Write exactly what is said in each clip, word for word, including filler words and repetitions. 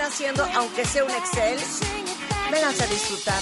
haciendo, aunque sea un Excel, vénganse a disfrutar.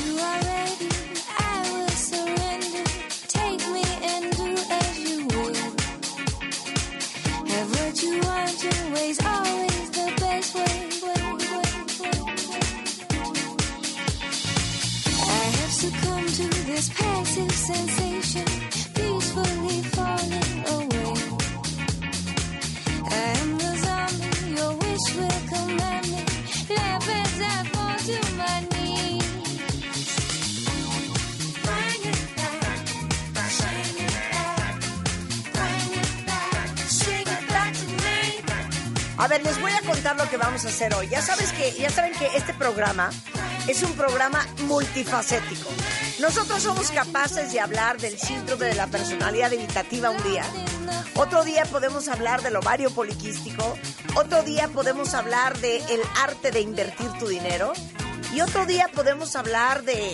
A ver, les voy a contar lo que vamos a hacer hoy. Ya sabes que, ya saben que este programa es un programa multifacético. Nosotros somos capaces de hablar del síndrome de la personalidad evitativa un día. Otro día podemos hablar del ovario poliquístico. Otro día podemos hablar del arte de invertir tu dinero. Y otro día podemos hablar de,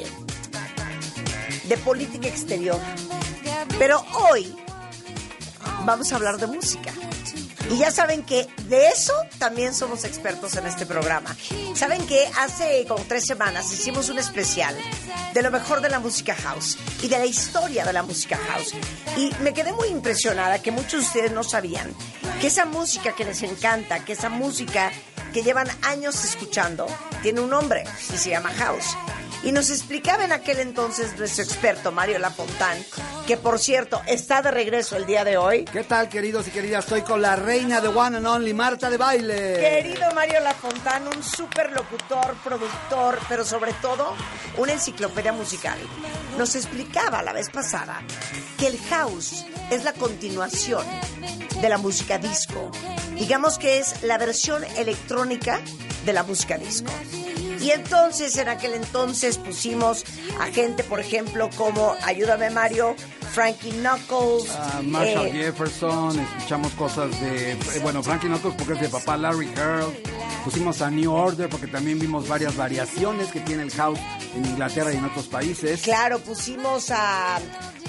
de política exterior. Pero hoy vamos a hablar de música. Y ya saben que de eso también somos expertos en este programa. Saben que hace como tres semanas hicimos un especial de lo mejor de la música house y de la historia de la música house. Y me quedé muy impresionada que muchos de ustedes no sabían que esa música que les encanta, que esa música que llevan años escuchando, tiene un nombre y se llama house. Y nos explicaba en aquel entonces nuestro experto Mario Lafontán, que por cierto está de regreso el día de hoy. ¿Qué tal, queridos y queridas? Estoy con la reina de One and Only, Marta de Baile. Querido Mario Lafontán, un súper locutor, productor, pero sobre todo una enciclopedia musical. Nos explicaba la vez pasada que el house es la continuación de la música disco. Digamos que es la versión electrónica de la música disco. Y entonces, en aquel entonces pusimos a gente, por ejemplo, como, ayúdame Mario, Frankie Knuckles. Uh, Marshall eh, Jefferson, escuchamos cosas de, eh, bueno, Frankie Knuckles porque es de papá Larry Earl. Pusimos a New Order porque también vimos varias variaciones que tiene el house en Inglaterra y en otros países. Claro, pusimos a...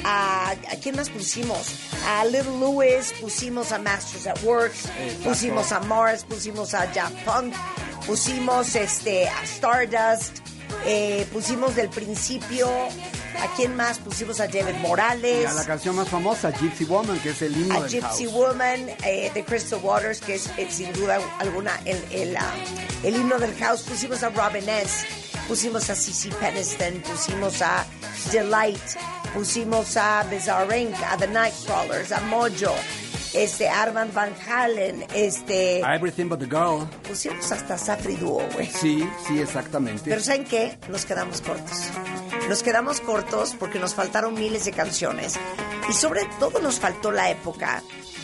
A, ¿A quién más pusimos? A Little Louis, pusimos a Masters at Work, Exacto. Pusimos a Mars, pusimos a Daft Punk, pusimos este, a Stardust, eh, pusimos del principio, ¿a quién más? Pusimos a David Morales. Y a la canción más famosa, Gypsy Woman, que es el himno a del Gypsy house. Woman, eh, de Crystal Waters, que es, es sin duda alguna el, el, uh, el himno del house. Pusimos a Robin S., pusimos a Cece Peniston, pusimos a Delight, pusimos a Bizarre Incorporated, a The Nightcrawlers, a Mojo, este, Armand Van Halen, este... Everything But The Girl. Pusimos hasta Safri Duo, güey. Sí, sí, exactamente. Pero ¿saben qué? Nos quedamos cortos. Nos quedamos cortos porque nos faltaron miles de canciones. Y sobre todo nos faltó la época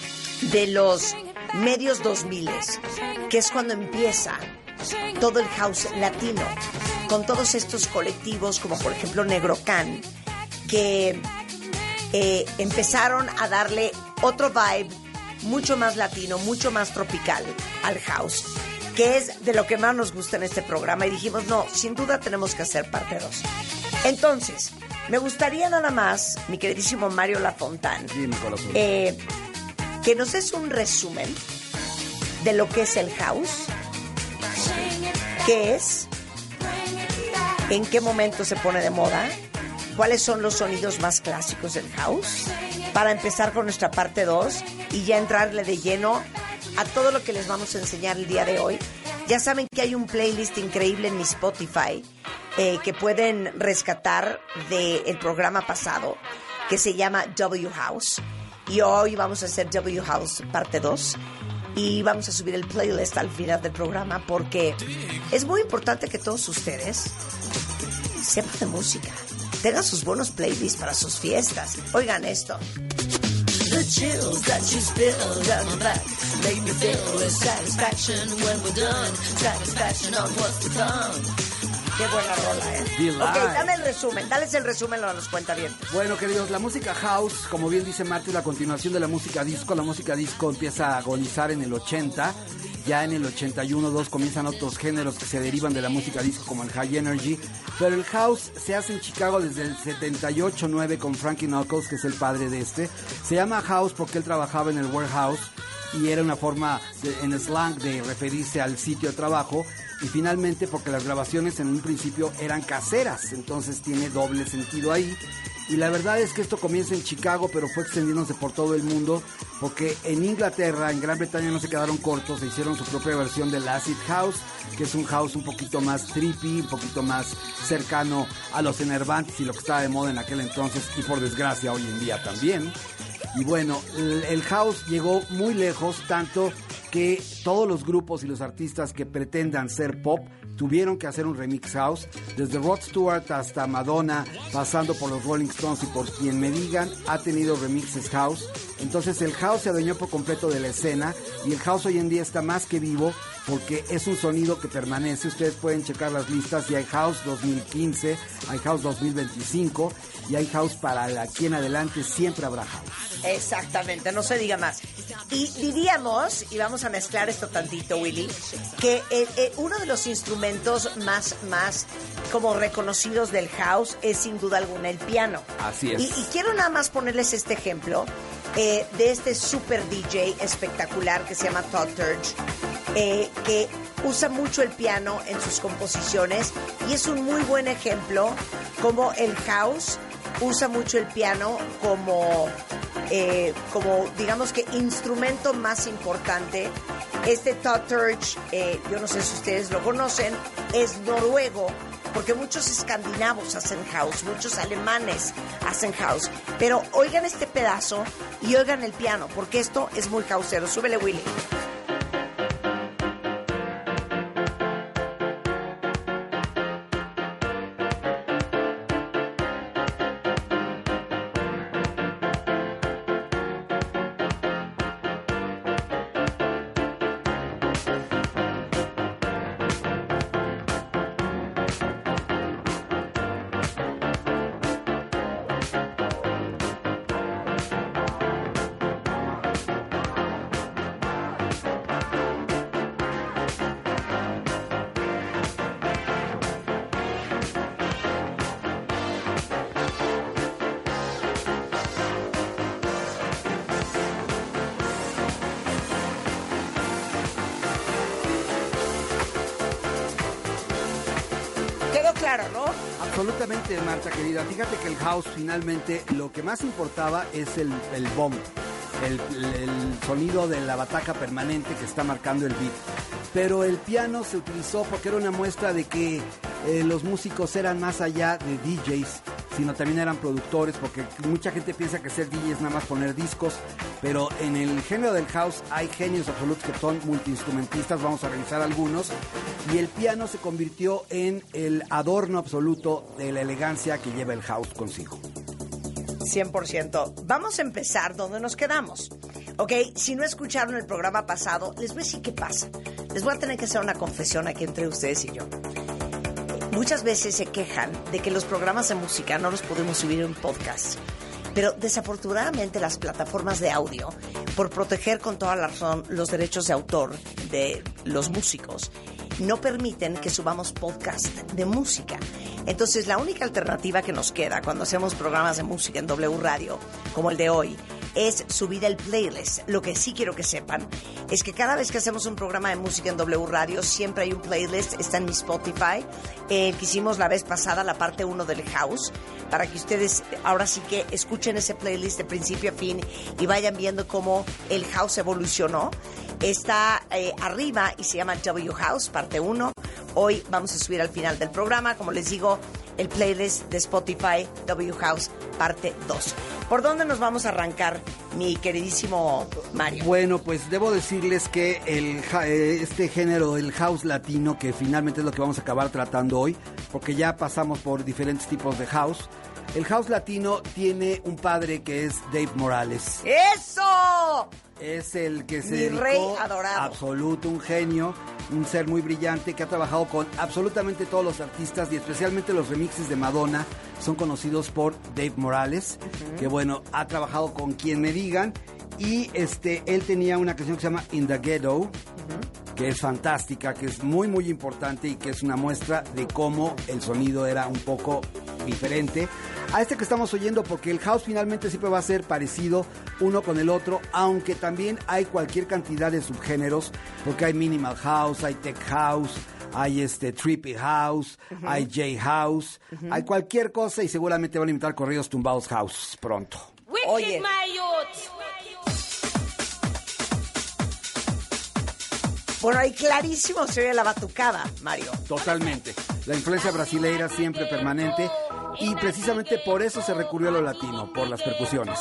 de los medios dos miles, que es cuando empieza todo el house latino, con todos estos colectivos como por ejemplo Negro Can, que eh, empezaron a darle otro vibe mucho más latino, mucho más tropical al house, que es de lo que más nos gusta en este programa. Y dijimos, no, sin duda tenemos que hacer parte dos. Entonces, me gustaría nada más, mi queridísimo Mario Lafontán, Dime, corazón. eh, que nos des un resumen de lo que es el house, qué es, en qué momento se pone de moda, cuáles son los sonidos más clásicos del house, para empezar con nuestra parte dos y ya entrarle de lleno a todo lo que les vamos a enseñar el día de hoy. Ya saben que hay un playlist increíble en mi Spotify eh, que pueden rescatar del programa pasado, que se llama W House, y hoy vamos a hacer W House parte dos. Y vamos a subir el playlist al final del programa porque es muy importante que todos ustedes sepan de música, tengan sus buenos playlists para sus fiestas. Oigan esto. The chills that you spilled on your back make me feel the satisfaction when we're done. Satisfaction on what's to come. Qué buena rola, ¿eh? Delight. Ok, dame el resumen, dales el resumen a los cuentavientes. Bueno, queridos, la música house, como bien dice Marta, es la continuación de la música disco. La música disco empieza a agonizar en el ochenta. Ya en el ochenta y uno, dos comienzan otros géneros que se derivan de la música disco, como el high energy. Pero el house se hace en Chicago desde el setenta y ocho nueve con Frankie Knuckles, que es el padre de este. Se llama house porque él trabajaba en el warehouse y era una forma de, en slang de referirse al sitio de trabajo. Y finalmente porque las grabaciones en un principio eran caseras, entonces tiene doble sentido ahí. Y la verdad es que esto comienza en Chicago, pero fue extendiéndose por todo el mundo, porque en Inglaterra, en Gran Bretaña no se quedaron cortos, se hicieron su propia versión del acid house, que es un house un poquito más trippy, un poquito más cercano a los enervantes y lo que estaba de moda en aquel entonces, y por desgracia hoy en día también. Y bueno, el, el house llegó muy lejos, tanto que todos los grupos y los artistas que pretendan ser pop tuvieron que hacer un remix house, desde Rod Stewart hasta Madonna, pasando por los Rolling Stones y por quien me digan, ha tenido remixes house. Entonces el house se adueñó por completo de la escena y el house hoy en día está más que vivo porque es un sonido que permanece. Ustedes pueden checar las listas y hay house dos mil quince, hay house dos mil veinticinco y hay house para aquí en adelante, siempre habrá house. Exactamente, no se diga más. Y diríamos, y vamos a mezclar esto tantito, Willy, que eh, eh, uno de los instrumentos más, más como reconocidos del house es sin duda alguna el piano. Así es. Y, y quiero nada más ponerles este ejemplo eh, de este super D J espectacular que se llama Todd Terje, eh, que usa mucho el piano en sus composiciones y es un muy buen ejemplo como el house usa mucho el piano como, eh, como digamos que instrumento más importante. Este Todd Terje, eh, yo no sé si ustedes lo conocen, es noruego, porque muchos escandinavos hacen house, muchos alemanes hacen house. Pero oigan este pedazo y oigan el piano, porque esto es muy houseero. Súbele, Willy. Claro, ¿no? Absolutamente, Marta querida. Fíjate que el house finalmente lo que más importaba es el, el bomb, el, el, el sonido de la bataca permanente que está marcando el beat. Pero el piano se utilizó porque era una muestra de que eh, los músicos eran más allá de D Js, sino también eran productores, porque mucha gente piensa que ser D J es nada más poner discos, pero en el género del house hay genios absolutos que son multiinstrumentistas, vamos a revisar algunos, y el piano se convirtió en el adorno absoluto de la elegancia que lleva el house consigo. cien por ciento. Vamos a empezar donde nos quedamos. Ok, si no escucharon el programa pasado, les voy a decir qué pasa. Les voy a tener que hacer una confesión aquí entre ustedes y yo. Muchas veces se quejan de que los programas de música no los podemos subir en podcast. Pero desafortunadamente las plataformas de audio, por proteger con toda la razón los derechos de autor de los músicos, no permiten que subamos podcast de música. Entonces la única alternativa que nos queda cuando hacemos programas de música en W Radio, como el de hoy, es subir el playlist. Lo que sí quiero que sepan es que cada vez que hacemos un programa de música en W Radio, siempre hay un playlist, está en mi Spotify, el eh, que hicimos la vez pasada, la parte uno del house, para que ustedes ahora sí que escuchen ese playlist de principio a fin y vayan viendo cómo el house evolucionó. Está eh, arriba y se llama W House, parte uno. Hoy vamos a subir al final del programa, como les digo, el playlist de Spotify, W House, parte dos. ¿Por dónde nos vamos a arrancar, mi queridísimo Mario? Bueno, pues debo decirles que el, este género, el house latino, que finalmente es lo que vamos a acabar tratando hoy, porque ya pasamos por diferentes tipos de house. El house latino tiene un padre que es Dave Morales. ¡Eso! Es el que se Mi dedicó, rey adorado. absoluto, un genio, un ser muy brillante que ha trabajado con absolutamente todos los artistas y especialmente los remixes de Madonna son conocidos por Dave Morales, uh-huh. que bueno, ha trabajado con quien me digan y este él tenía una canción que se llama In the Ghetto, uh-huh. que es fantástica, que es muy muy importante y que es una muestra de cómo el sonido era un poco diferente. a este que estamos oyendo, porque el house finalmente siempre va a ser parecido uno con el otro, aunque también hay cualquier cantidad de subgéneros, porque hay minimal house, hay tech house, hay este trippy house, uh-huh. hay J house, uh-huh. hay cualquier cosa, y seguramente van a invitar corridos tumbados house pronto. Oye, bueno, ahí clarísimo se oye la batucada, Mario. Totalmente. La influencia brasileira siempre permanente, y precisamente por eso se recurrió a lo latino, por las percusiones.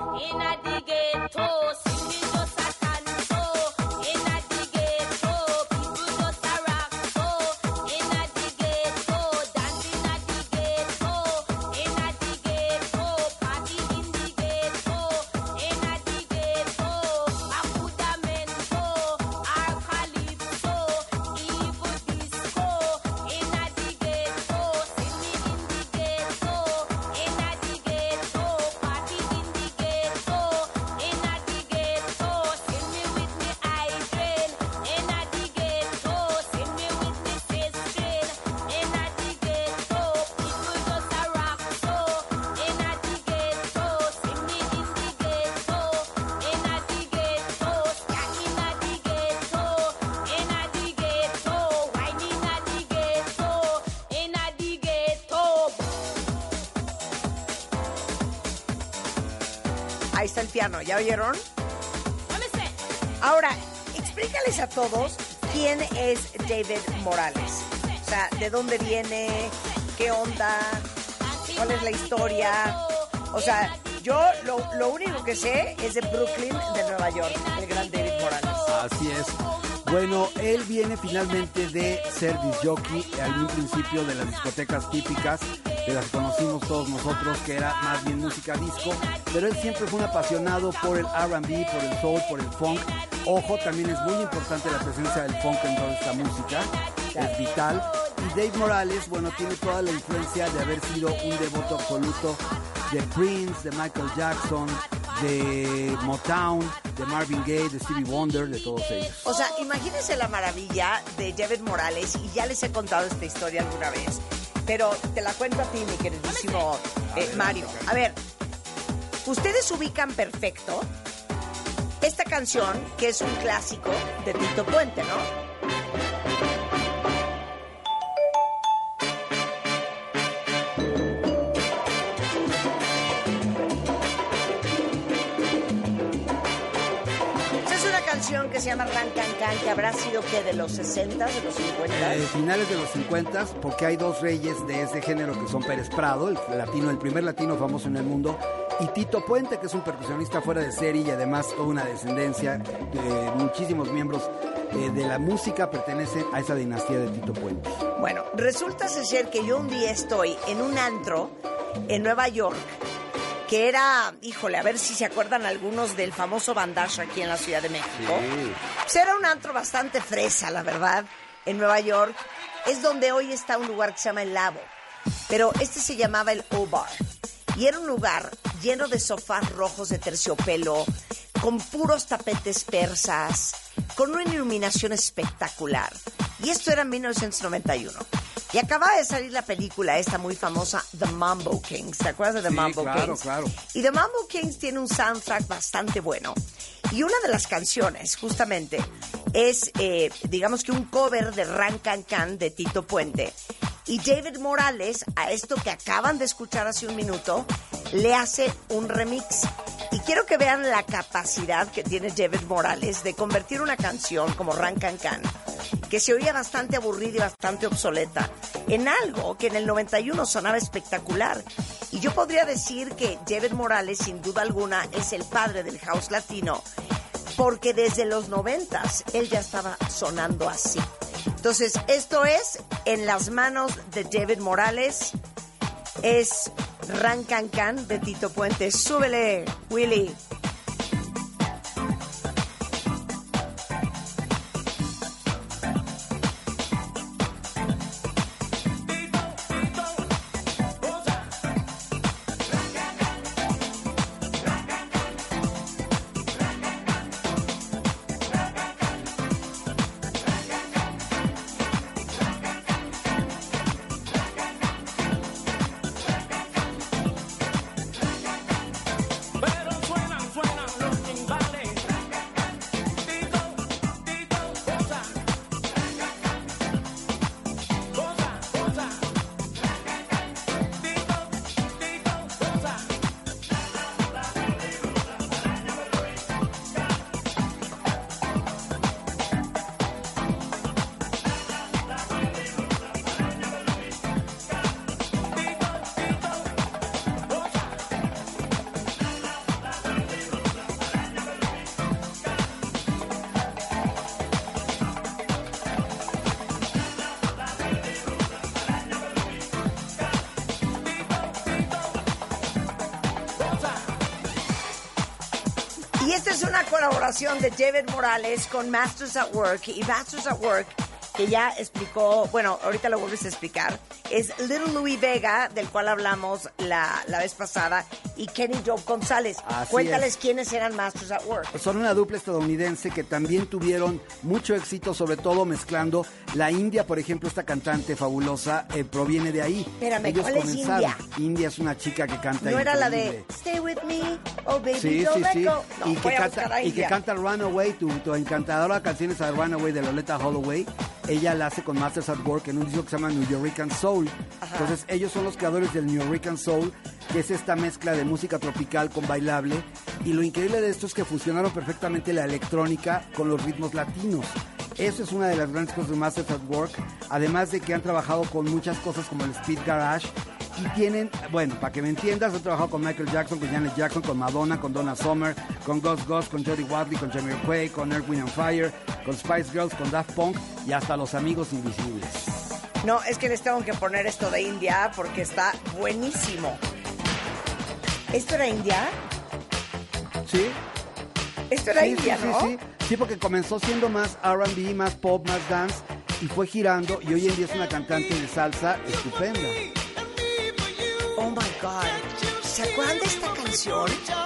Ahí está el piano, ¿ya oyeron? Ahora, explícales a todos quién es David Morales. O sea, ¿de dónde viene? ¿Qué onda? ¿Cuál es la historia? O sea, yo lo, lo único que sé es de Brooklyn, de Nueva York, el gran David Morales. Así es. Bueno, él viene finalmente de ser disc jockey, en un principio de las discotecas típicas, de las que conocimos todos nosotros, que era más bien música disco, pero él siempre fue un apasionado por el R and B, por el soul, por el funk. Ojo, también es muy importante la presencia del funk en toda esta música, es vital. Y Dave Morales, bueno, tiene toda la influencia de haber sido un devoto absoluto de Prince, de Michael Jackson, de Motown, de Marvin Gaye, de Stevie Wonder, de todos ellos. O sea, imagínense la maravilla de David Morales, y ya les he contado esta historia alguna vez, pero te la cuento a ti, mi queridísimo eh, Mario. A ver, ustedes ubican perfecto esta canción, que es un clásico de Tito Puente, ¿no? Que se llama Ran Can Can, que habrá sido que de los sesenta, de los cincuenta. Eh, finales de los cincuenta, porque hay dos reyes de ese género que son Pérez Prado, el latino, el primer latino famoso en el mundo, y Tito Puente, que es un percusionista fuera de serie y además toda una descendencia de muchísimos miembros eh, de la música pertenecen a esa dinastía de Tito Puente. Bueno, resulta ser que yo un día estoy en un antro en Nueva York, que era, híjole, a ver si se acuerdan algunos del famoso Bandage aquí en la Ciudad de México. Sí. Pues era un antro bastante fresa, la verdad, en Nueva York. Es donde hoy está un lugar que se llama El Labo, pero este se llamaba el O-Bar. Y era un lugar lleno de sofás rojos de terciopelo, con puros tapetes persas, con una iluminación espectacular. Y esto era en mil novecientos noventa y uno. Y acaba de salir la película esta muy famosa, The Mambo Kings. ¿Te acuerdas de The sí, Mambo claro, Kings? Claro, claro. Y The Mambo Kings tiene un soundtrack bastante bueno. Y una de las canciones, justamente, es, eh, digamos que un cover de Ran Can Can de Tito Puente. Y David Morales, a esto que acaban de escuchar hace un minuto, le hace un remix. Y quiero que vean la capacidad que tiene David Morales de convertir una canción como Ran Can Can, que se oía bastante aburrida y bastante obsoleta, en algo que en el noventa y uno sonaba espectacular. Y yo podría decir que David Morales, sin duda alguna, es el padre del house latino, porque desde los noventas él ya estaba sonando así. Entonces, esto es En las manos de David Morales, es Ran Can Can de Tito Puente. ¡Súbele, Willy! Y esta es una colaboración de David Morales con Masters at Work. Y Masters at Work, que ya explicó, bueno, ahorita lo vuelves a explicar, es Little Louis Vega, del cual hablamos la, la vez pasada, y Kenny Dope González. Así Cuéntales es. quiénes eran Masters at Work. Son una dupla estadounidense que también tuvieron mucho éxito, sobre todo mezclando la India, por ejemplo, esta cantante fabulosa eh, proviene de ahí. Espérame, Ellos ¿cuál es comenzaron. India? India es una chica que canta ¿No era la increíble. de Stay With Me, Oh Baby, Sí, Don't sí, Let sí. Go? No, y, voy que a buscar canta, a y que India. canta Runaway, tu, tu encantadora canción esa de Runaway de Loletta Holloway. Ella la hace con Masters at Work en un disco que se llama New Yorican Soul. Ajá. Entonces ellos son los creadores del New Yorican Soul, que es esta mezcla de música tropical con bailable. Y lo increíble de esto es que fusionaron perfectamente la electrónica con los ritmos latinos. Eso es una de las grandes cosas de Masters at Work, además de que han trabajado con muchas cosas como el Speed Garage. Y tienen, bueno, para que me entiendas, he trabajado con Michael Jackson, con Janet Jackson, con Madonna, con Donna Summer, con Gus Gus, con Jody Watley, con Jamiroquai, con Earth, Wind and Fire, con Spice Girls, con Daft Punk y hasta Los Amigos Invisibles. No, es que les tengo que poner esto de India porque está buenísimo. ¿Esto era India? ¿Sí? Esto era Sí, India, sí, ¿no? sí, sí. Sí, porque comenzó siendo más R and B, más pop, más dance y fue girando y hoy en día es una cantante de salsa estupenda. Oh my God. ¿Se acuerdan de esta canción?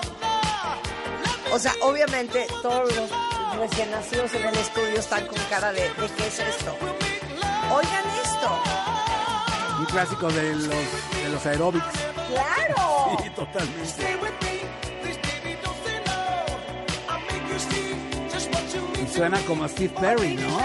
O sea, obviamente todos los recién nacidos en el estudio están con cara de, ¿de qué es esto? Oigan esto. Un clásico de los, de los aeróbics. ¡Claro! Sí, totalmente. Y suena como a Steve Perry, ¿no?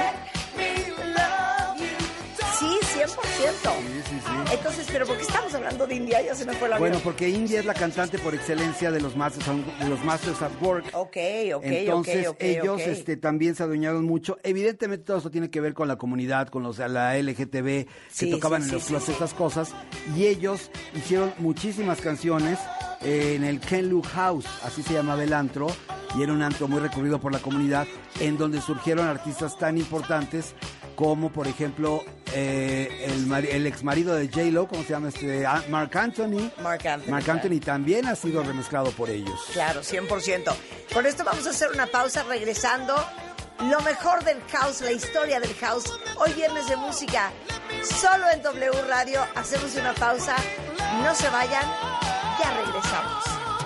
Sí, cien por ciento. Sí, sí, sí. Entonces, ¿pero por qué estamos hablando de India? Ya se me fue la Bueno, vida. porque India es la cantante por excelencia de los Masters, de los Masters at Work. Ok, ok, Entonces, ok, ok, ellos ok. este, también se adueñaron mucho. Evidentemente, todo esto tiene que ver con la comunidad, con los la L G T B, Sí, que tocaban sí, en sí, los sí, clubs sí. estas cosas. Y ellos hicieron muchísimas canciones eh, en el Ken Look House, así se llamaba el antro. Y era un antro muy recurrido por la comunidad, en donde surgieron artistas tan importantes como, por ejemplo, eh, el, mari- el ex marido de J-Lo, ¿cómo se llama? este Ah, Marc Anthony. Marc Anthony, Marc claro. Anthony también ha sido remezclado por ellos. Claro, cien por ciento. Con esto vamos a hacer una pausa regresando. Lo mejor del house, la historia del house. Hoy viernes de música, solo en W Radio. Hacemos una pausa. No se vayan. Ya regresamos.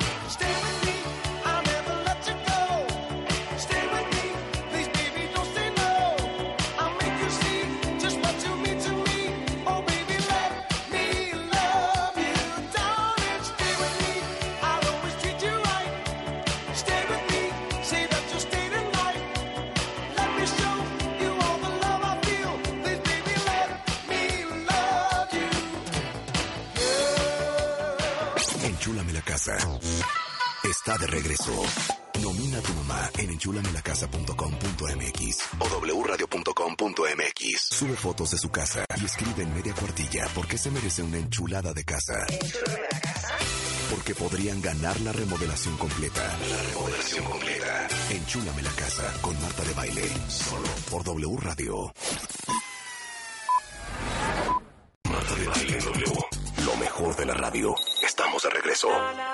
Enchúlame la casa. Está de regreso. Nomina a tu mamá en enchulamela-casa punto com punto m x o w radio punto com punto m x. Sube fotos de su casa y escribe en media cuartilla por qué se merece una enchulada de casa. Porque podrían ganar la remodelación completa. La remodelación completa. Enchúlame la casa con Marta de Baile. Solo por W Radio. Marta de Baile W. Lo mejor de la radio. Estamos de regreso.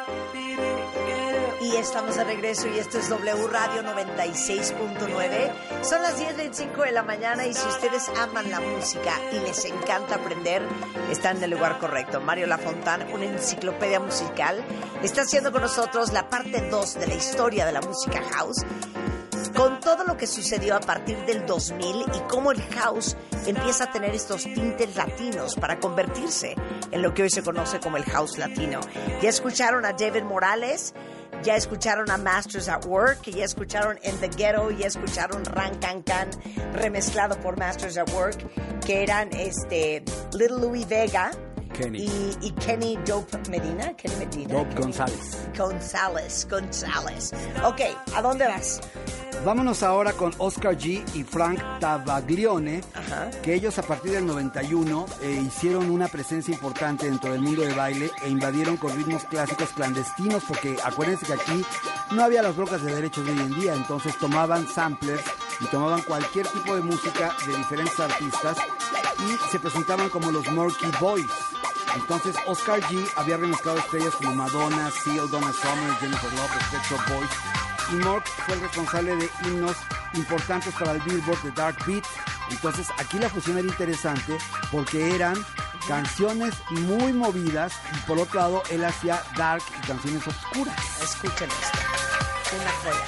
Y estamos de regreso y esto es W Radio noventa y seis punto nueve. Son las diez veinticinco de la mañana y si ustedes aman la música y les encanta aprender, están en el lugar correcto. Mario Lafontán, una enciclopedia musical, está haciendo con nosotros la parte dos de la historia de la música house, con todo lo que sucedió a partir del dos mil y cómo el house empieza a tener estos tintes latinos para convertirse en lo que hoy se conoce como el house latino. Ya escucharon a David Morales, ya escucharon a Masters at Work, ya escucharon In the Ghetto, ya escucharon Ran Can Can remezclado por Masters at Work, que eran este Little Louis Vega Kenny. y, y Kenny Dope Medina. Kenny Medina. Dope Kenny González. González, González. Ok, ¿a dónde vas? Vámonos ahora con Oscar G y Frank Tabaglione, Ajá. que ellos a partir del noventa y uno eh, hicieron una presencia importante dentro del mundo de baile e invadieron con ritmos clásicos clandestinos, porque acuérdense que aquí no había las brocas de derechos de hoy en día, entonces tomaban samplers y tomaban cualquier tipo de música de diferentes artistas y se presentaban como los Murky Boys. Entonces Oscar G había remezclado estrellas como Madonna, Seal, Donna Summer, Jennifer Lopez, Pet Shop Boys, y Mork fue el responsable de himnos importantes para el Billboard de Dark Beat. Entonces aquí la fusión era interesante porque eran canciones muy movidas y por otro lado él hacía dark y canciones oscuras. Escuchen esto, una joya.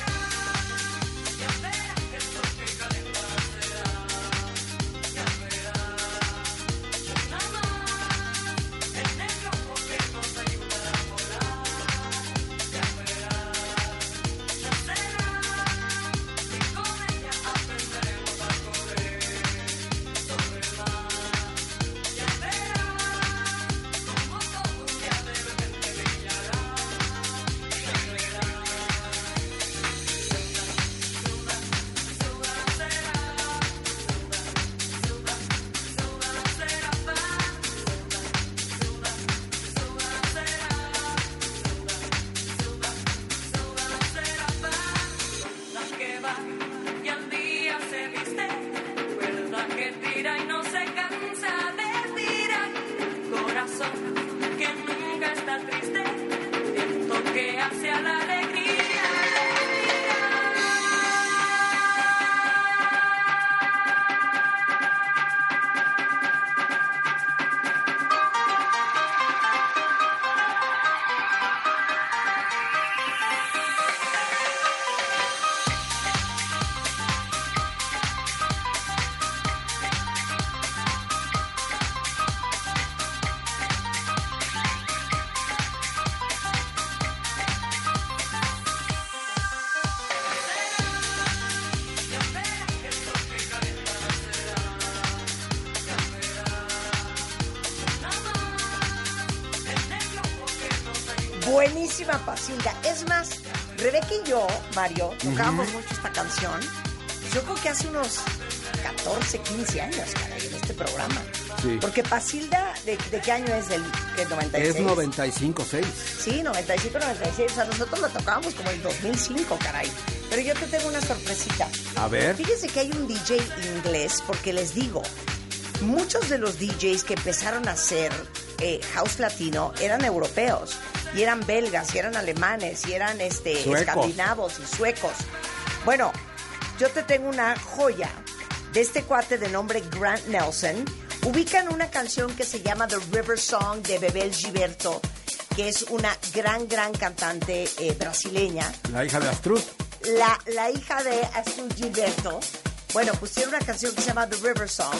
Buenísima Pasilda. Es más, Rebeca y yo, Mario, tocábamos uh-huh. mucho esta canción. Yo creo que hace unos catorce, quince años, caray, en este programa. Sí. Porque Pasilda, ¿de, de qué año es? ¿Del que noventa y seis? Es noventa y cinco, seis. Sí, noventa y cinco, noventa y seis. O sea, nosotros la tocábamos como en dos mil cinco, caray. Pero yo te tengo una sorpresita. A ver. Fíjense que hay un D J inglés, porque les digo, muchos de los D Js que empezaron a hacer eh, house latino eran europeos. Y eran belgas, y eran alemanes, y eran este, escandinavos y suecos. Bueno, yo te tengo una joya de este cuate de nombre Grant Nelson. Ubican una canción que se llama The River Song de Bebel Gilberto, que es una gran, gran cantante eh, brasileña. La hija de Astrud. La, la hija de Astrud Gilberto. Bueno, pues tiene una canción que se llama The River Song.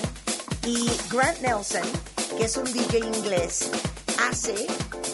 Y Grant Nelson, que es un D J inglés, hace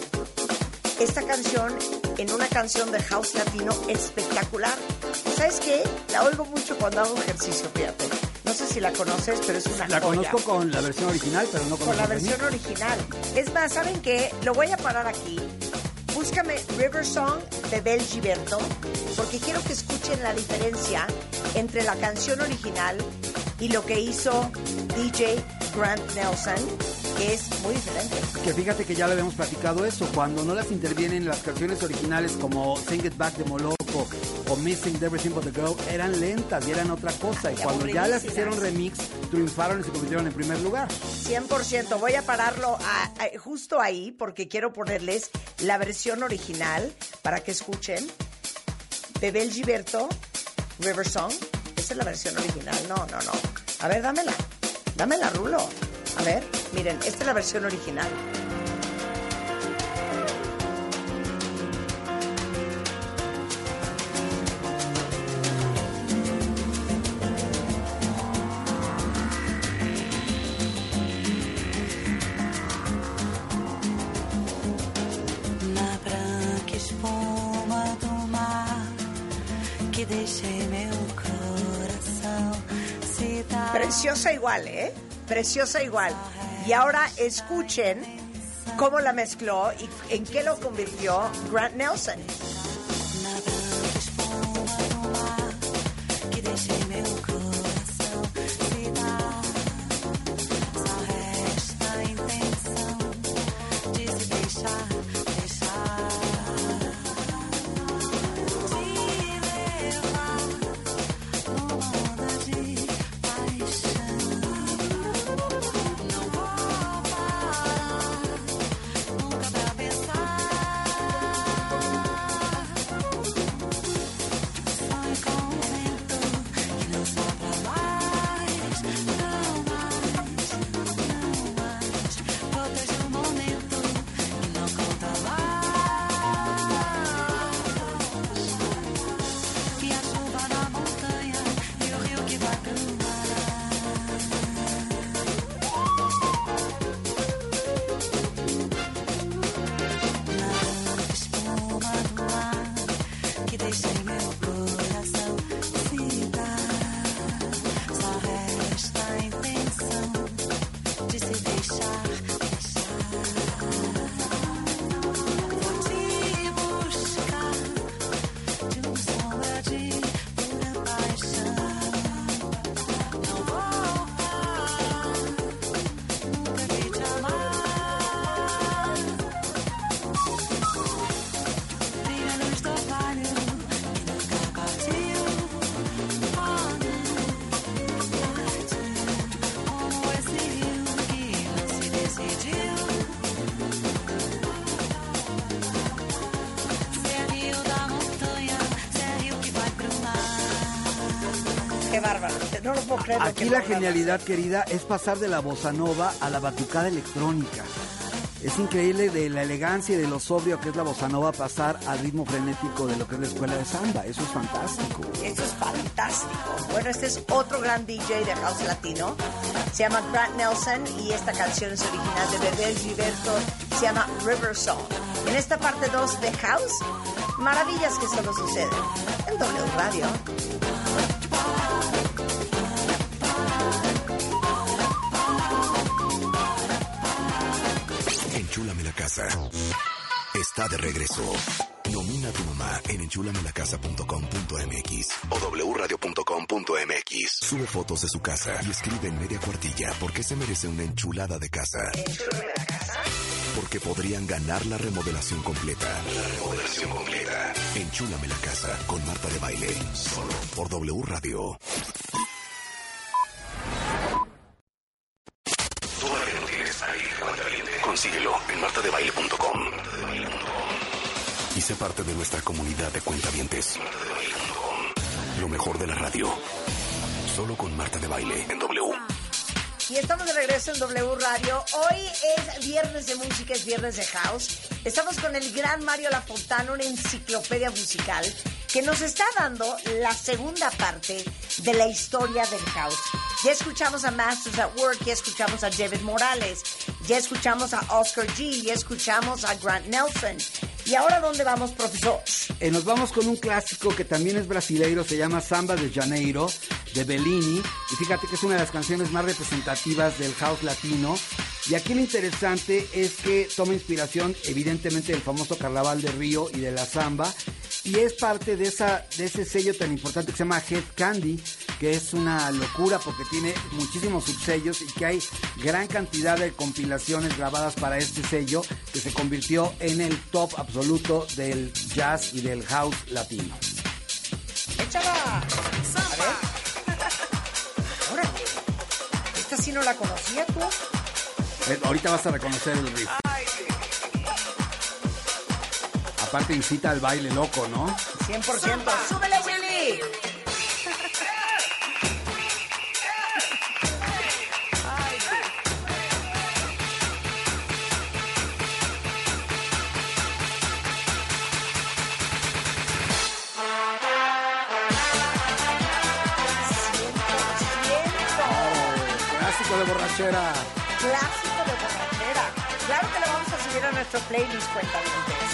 esta canción en una canción de house latino espectacular. ¿Sabes qué? La oigo mucho cuando hago ejercicio, fíjate. No sé si la conoces, pero es una La joya. conozco con la versión original, pero no con, con la remix. versión original. Es más, ¿saben qué? Lo voy a parar aquí. Búscame River Song de Bebel Gilberto, porque quiero que escuchen la diferencia entre la canción original y lo que hizo D J Grant Nelson, que es muy diferente. Que fíjate que ya le habíamos platicado eso, cuando no las intervienen las canciones originales como Sing It Back de Moloko o Missing Everything But The Girl, eran lentas y eran otra cosa, y cuando ya las hicieron remix, triunfaron y se convirtieron en primer lugar. cien por ciento, voy a pararlo a, a, justo ahí, porque quiero ponerles la versión original para que escuchen. Bebel Gilberto, River Song, esa es la versión original. No, no, no. A ver, dámela, dámela, Rulo. A ver, miren, esta es la versión original. Na branca espuma do mar que deixei meu coração se dar. Preciosa igual, ¿eh? Preciosa igual. Y ahora escuchen cómo la mezcló y en qué lo convirtió Grant Nelson. No lo puedo creer. Aquí la genialidad, querida, es pasar de la bossa nova a la batucada electrónica. Es increíble de la elegancia y de lo sobrio que es la bossa nova pasar al ritmo frenético de lo que es la escuela de samba. Eso es fantástico. Eso es fantástico. Bueno, este es otro gran D J de house latino. Se llama Grant Nelson y esta canción es original de Bebel Gilberto. Se llama River Song. En esta parte dos de House, maravillas que solo suceden en W Radio. Enchúlame la casa. Está de regreso. Nomina a tu mamá en enchúlame la casa punto com punto m x o w radio punto com punto m x. Sube fotos de su casa y escribe en media cuartilla por qué se merece una enchulada de casa. ¿Enchúlame la casa? Porque podrían ganar la remodelación completa. La remodelación completa. Enchúlame la casa con Marta de Baile. Solo por W Radio. Todavía no tienes ahí, cuentaviente. Consíguelo en marta de baile punto com. Y sé parte de nuestra comunidad de cuentavientes. Lo mejor de la radio. Solo con Marta de Baile en W. Y estamos de regreso en W Radio. Hoy es viernes de música, es viernes de house. Estamos con el gran Mario Lafontana, una enciclopedia musical, que nos está dando la segunda parte de la historia del house. Ya escuchamos a Masters at Work, ya escuchamos a David Morales, ya escuchamos a Oscar G, ya escuchamos a Grant Nelson. ¿Y ahora dónde vamos, profesor? Eh, nos vamos con un clásico que también es brasileiro, se llama Samba de Janeiro, de Bellini. Y fíjate que es una de las canciones más representativas del house latino. Y aquí lo interesante es que toma inspiración, evidentemente, del famoso Carnaval de Río y de la samba. Y es parte de, esa, de ese sello tan importante que se llama Head Candy, que es una locura porque tiene muchísimos subsellos y que hay gran cantidad de compilaciones grabadas para este sello que se convirtió en el top absoluto del jazz y del house latino. ¡Échala! A ver. Órale. Esta sí no la conocía, tú. Eh, ahorita vas a reconocer el riff. Aparte incita al baile loco, ¿no? cien por ciento. ¡Súbele, Willy! Clásico de borrachera. Clásico de borrachera. Claro que lo vamos a subir a nuestro playlist, cuentavientes.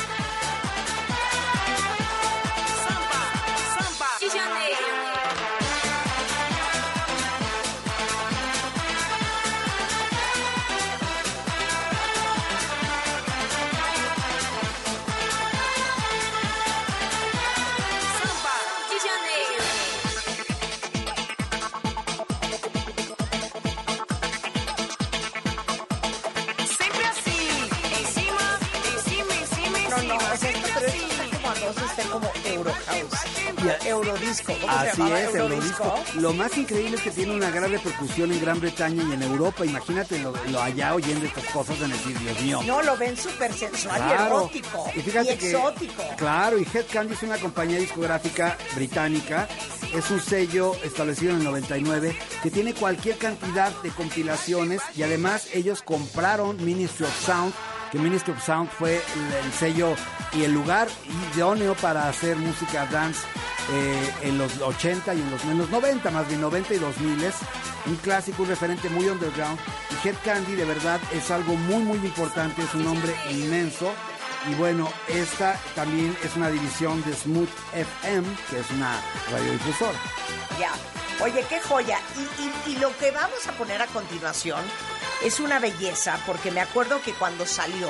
Como Eurohouse, Eurodisco. ¿Cómo Así se llama? es, Eurodisco. Eurodisco. Lo más increíble es que tiene una gran repercusión en Gran Bretaña y en Europa. Imagínate lo, lo allá oyendo estas cosas en decir, Dios mío. No, lo ven súper sensual Claro. y erótico. Y fíjate y que, exótico. Claro, y Head Candy es una compañía discográfica británica. Es un sello establecido en el noventa y nueve que tiene cualquier cantidad de compilaciones y además ellos compraron Ministry of Sound, que Ministry of Sound fue el, el sello y el lugar idóneo para hacer música dance eh, en los ochenta y en los, en los noventa, más bien noventa y dos mil. Un clásico, un referente muy underground. Y Head Candy de verdad es algo muy muy importante, es un nombre inmenso. Y bueno, esta también es una división de Smooth F M, que es una radiodifusora. Ya. Oye, qué joya. Y, y, y lo que vamos a poner a continuación es una belleza, porque me acuerdo que cuando salió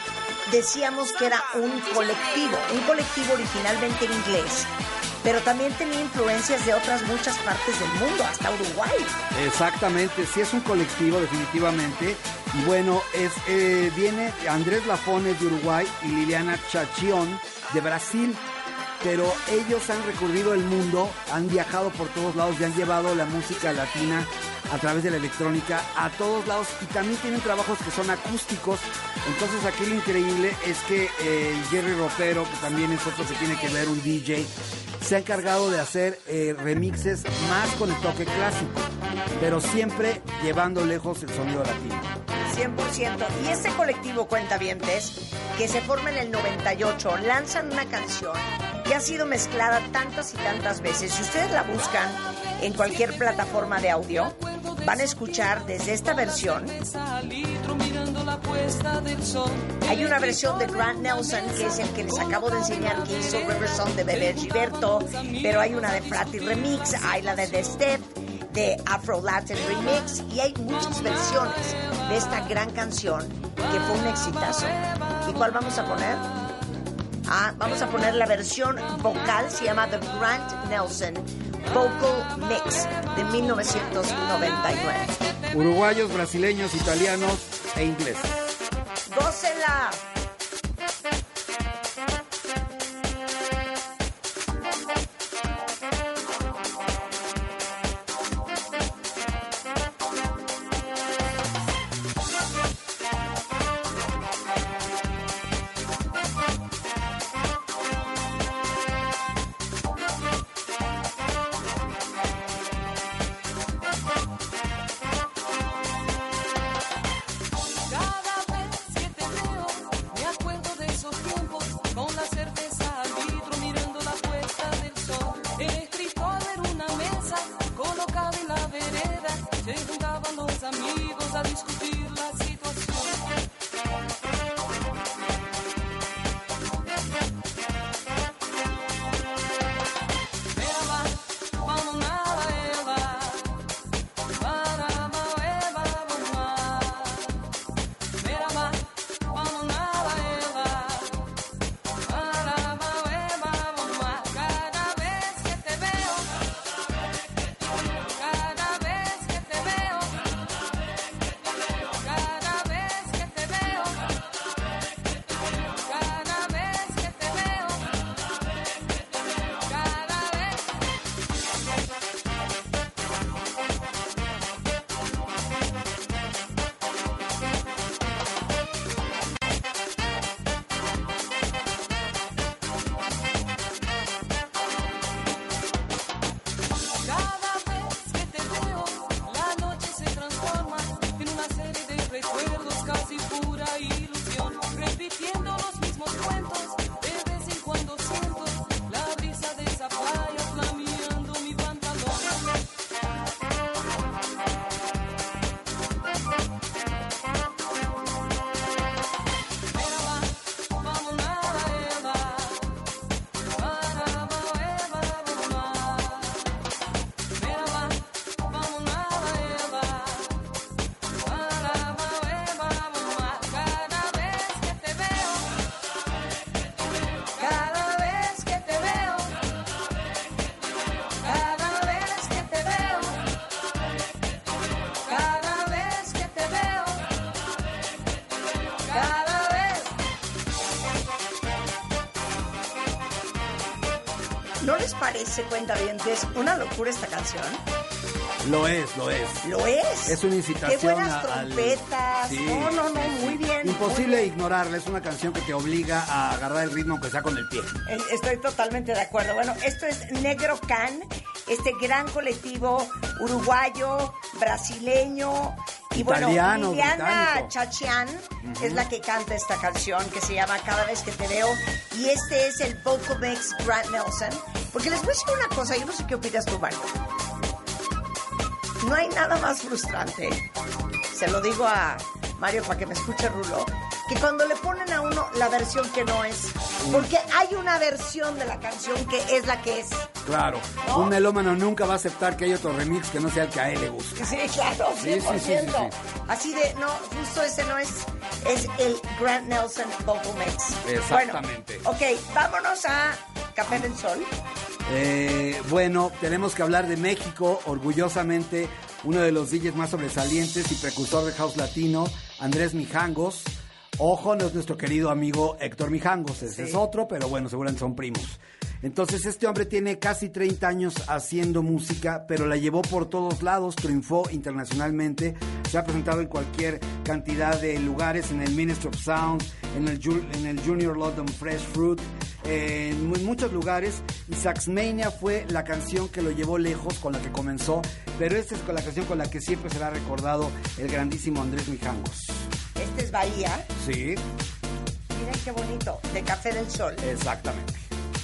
decíamos que era un colectivo, un colectivo originalmente en inglés, pero también tenía influencias de otras muchas partes del mundo, hasta Uruguay. Exactamente, sí es un colectivo definitivamente. Y bueno, es eh, viene Andrés Lafone de Uruguay y Liliana Chachión de Brasil. Pero ellos han recorrido el mundo, han viajado por todos lados y han llevado la música latina a través de la electrónica a todos lados y también tienen trabajos que son acústicos. Entonces aquí lo increíble es que eh, Jerry Ropero, que también es otro que tiene que ver, un D J, se ha encargado de hacer eh, remixes más con el toque clásico, pero siempre llevando lejos el sonido latino. cien por ciento. Y este colectivo cuentavientes, que se forma en el noventa y ocho, lanzan una canción que ha sido mezclada tantas y tantas veces. Si ustedes la buscan en cualquier plataforma de audio, van a escuchar desde esta versión. Hay una versión de Grant Nelson, que es el que les acabo de enseñar, que hizo River Song de Bebe Gilberto, pero hay una de Frati Remix, hay la de The Step, de Afro Latin Remix, y hay muchas versiones de esta gran canción que fue un exitazo. ¿Y cuál vamos a poner? Ah, vamos a poner la versión vocal, se llama The Grant Nelson Vocal Mix de mil novecientos noventa y nueve. Uruguayos, brasileños, italianos e ingleses. ¡Gócela! ¿No les parece, cuentavientes, una locura esta canción? Lo es, lo es. ¿Lo es? Es una incitación. Qué buenas a- trompetas. al... Sí, no, no, no, muy bien. Imposible muy bien. ignorarla, es una canción que te obliga a agarrar el ritmo aunque sea con el pie. Eh, Estoy totalmente de acuerdo. Bueno, esto es Negro Can, este gran colectivo uruguayo, brasileño y Italiano, bueno, Liliana británico. Chachian es la que canta esta canción que se llama Cada Vez Que Te Veo, y este es el vocal mix Grant Nelson. Porque les voy a decir una cosa, yo no sé qué opinas tú, Mario. No hay nada más frustrante, se lo digo a Mario para que me escuche Rulo, que cuando le ponen a uno la versión que no es. Porque hay una versión de la canción que es la que es. Claro, ¿No? un melómano nunca va a aceptar que hay otro remix que no sea el que a él le gusta. Sí, claro, Sí, cien por ciento. sí, sí, sí, Así de, no, justo ese no es, es el Grant Nelson Vocal Mix. Exactamente. Bueno, ok, vámonos a Café del Sol. Eh, bueno, tenemos que hablar de México, orgullosamente, uno de los D Js más sobresalientes y precursor de house latino, Andrés Mijangos. Ojo, no es nuestro querido amigo Héctor Mijangos, ese Sí. es otro, pero bueno, seguramente son primos. Entonces, este hombre tiene casi treinta años haciendo música, pero la llevó por todos lados, triunfó internacionalmente, se ha presentado en cualquier cantidad de lugares, en el Ministry of Sound, en el, Ju- en el Junior London Fresh Fruit, en muchos lugares y Saxmania fue la canción que lo llevó lejos, con la que comenzó, pero esta es con la canción con la que siempre será recordado el grandísimo Andrés Mijangos. Este es Bahía. Sí. Miren qué bonito, de Café del Sol. Exactamente.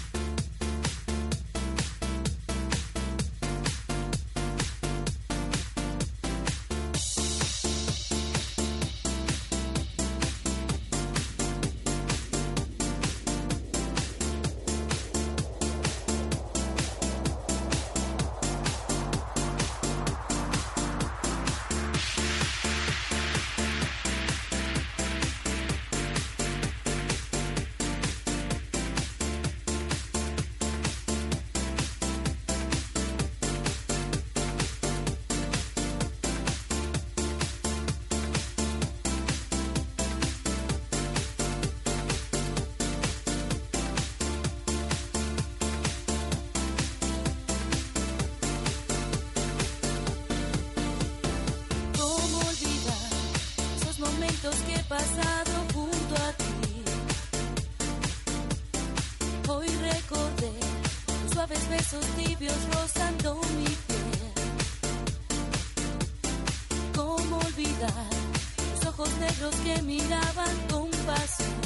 Que he pasado junto a ti. Hoy recordé los suaves besos tibios rozando mi piel. ¿Cómo olvidar los ojos negros que miraban con pasión?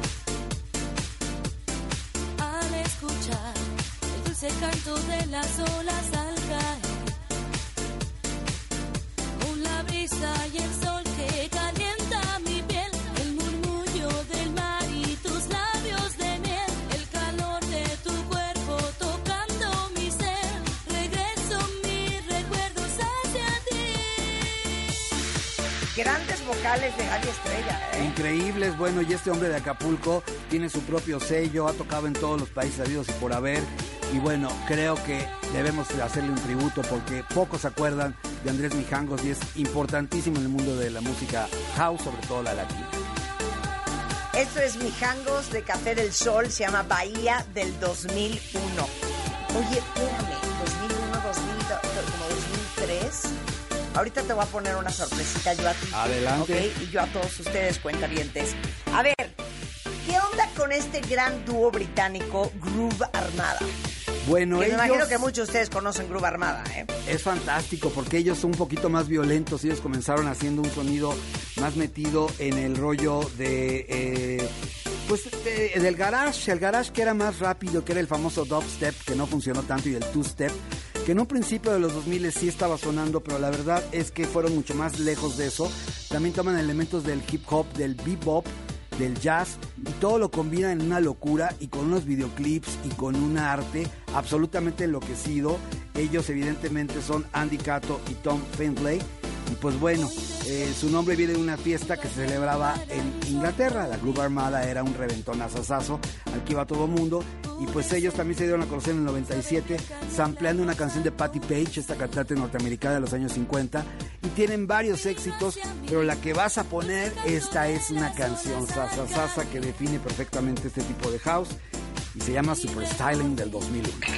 Al escuchar el dulce canto de las olas al caer, con la brisa y el sol que calienta mi piel, el murmullo del mar y tus labios de miel, el calor de tu cuerpo tocando mi ser, regreso mis recuerdos hacia ti. Grandes vocales de Gaby Estrella, ¿eh? Increíbles, bueno, y este hombre de Acapulco tiene su propio sello, ha tocado en todos los países habidos y por haber, y bueno, creo que debemos hacerle un tributo porque pocos se acuerdan de Andrés Mijangos y es importantísimo en el mundo de la música house, sobre todo la latina. Esto es Mijangos de Café del Sol, se llama Bahía del dos mil uno. Oye, espérame, dos mil uno, dos mil, como dos mil tres. Ahorita te voy a poner una sorpresita yo a ti. Adelante. ¿Okay? Y yo a todos ustedes, cuentavientes. A ver, ¿qué onda con este gran dúo británico Groove Armada? Bueno, que ellos... me imagino que muchos de ustedes conocen Groove Armada, ¿eh? Es fantástico porque ellos son un poquito más violentos. Ellos comenzaron haciendo un sonido más metido en el rollo de... Eh, pues de, del garage. El garage que era más rápido, que era el famoso dubstep, que no funcionó tanto, y el two-step, que en un principio de los dos mil sí estaba sonando, pero la verdad es que fueron mucho más lejos de eso. También toman elementos del hip hop, del bebop, del jazz, y todo lo combinan en una locura y con unos videoclips y con un arte absolutamente enloquecido. Ellos evidentemente son Andy Cato y Tom Findlay, y pues bueno, eh, su nombre viene de una fiesta que se celebraba en Inglaterra. La Groove Armada era un reventonazazazo al que iba todo el mundo, y pues ellos también se dieron a conocer en el noventa y siete sampleando una canción de Patti Page, esta cantante norteamericana de los años cincuenta, y tienen varios éxitos, pero la que vas a poner, esta es una canción sasa que define perfectamente este tipo de house y se llama Super Styling del dos mil uno.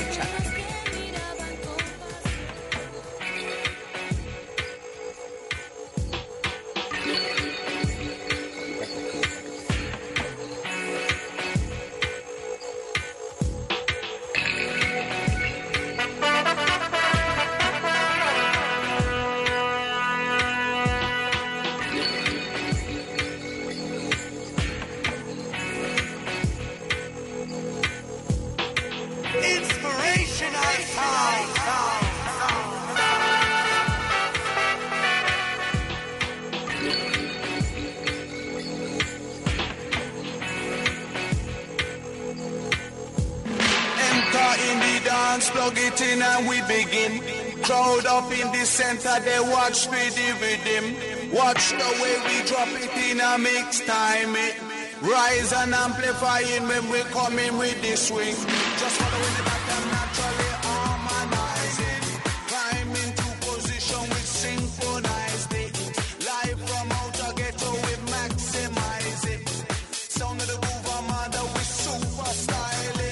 Plug it in and we begin. Crowd up in the center, they watch for the rhythm. Watch the way we drop it in a mix time. It rise and amplifying when we come in with the swing. Just following the pattern, naturally harmonizing. Climb into position, we synchronize it. Live from outer ghetto, we maximize it. Sound of the Groove Armada, we super styling.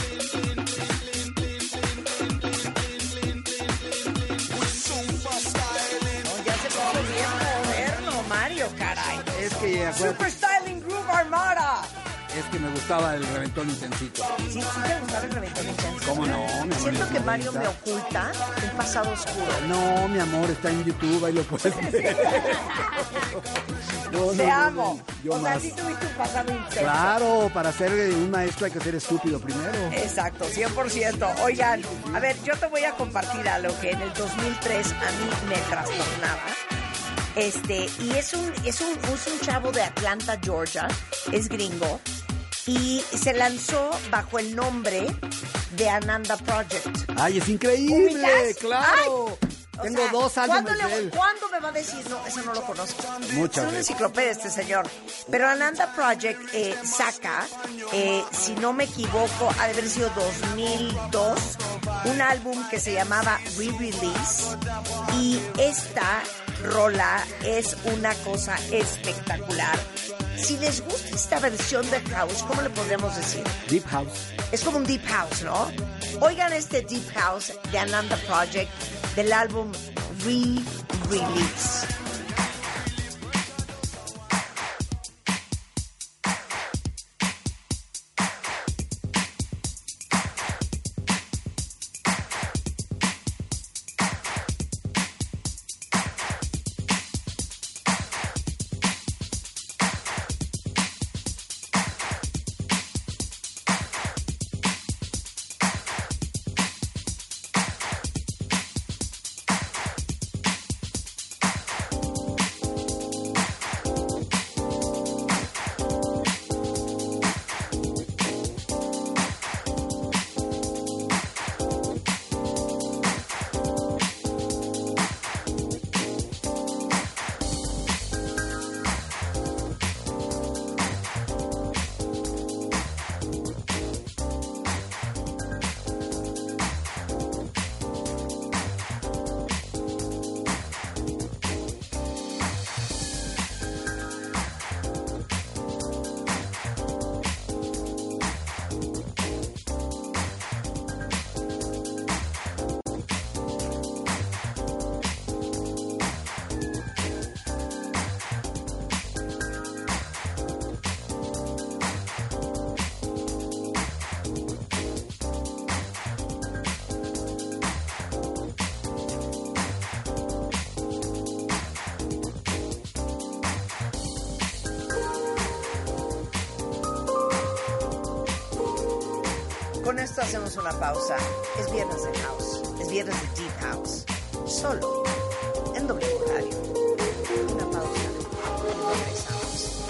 Super style. que acuérdate, Super Styling Groove Armada. es que me gustaba el reventón intensito. Sí, sí te gustaba el reventón intenso. ¿Cómo no, mi amor? Siento que Mi Mario me bonita. oculta un pasado oscuro. No, mi amor, está en YouTube, ahí lo puedes ver. No, Te no, no, amo. no, yo o sea, más. sí tuviste un pasado intenso. Claro, para ser un maestro hay que ser estúpido primero. Exacto, cien por ciento. Oigan, a ver, yo te voy a compartir algo que en el dos mil tres a mí me trastornaba. Este, y es un, es un, es un chavo de Atlanta, Georgia, es gringo, y se lanzó bajo el nombre de Ananda Project. Ay, es increíble, ¿Ubicas? claro. Ay, o Tengo sea, dos álbumes ¿cuándo, de le- él. ¿Cuándo me va a decir? No, eso no lo conozco. Muchas es una veces. enciclopedia este señor. Pero Ananda Project eh, saca, eh, si no me equivoco, ha de haber sido dos mil dos, un álbum que se llamaba Re-Release. Y esta rola es una cosa espectacular. Si les gusta esta versión de House, ¿cómo le podríamos decir? Deep House. Es como un Deep House, ¿no? Oigan este Deep House de Ananda Project del álbum Re-Release. Con esto hacemos una pausa. Es viernes de House. Es viernes de Deep House. Solo en W Radio. Una pausa. Y regresamos.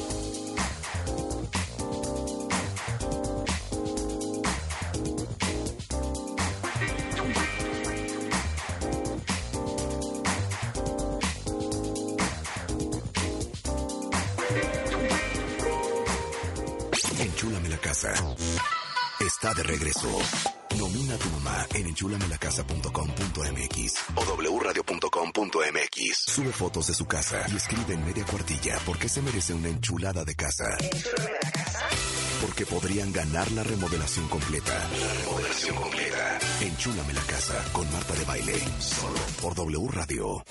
Enchúlame la casa. Está de regreso. Nomina a tu mamá en enchúlame la casa punto com punto m x o w radio punto com punto m x. Sube fotos de su casa y escribe en media cuartilla por qué se merece una enchulada de casa. Porque podrían ganar la remodelación completa. La remodelación completa. Enchúlame la casa con Marta de Baile. Solo por W Radio.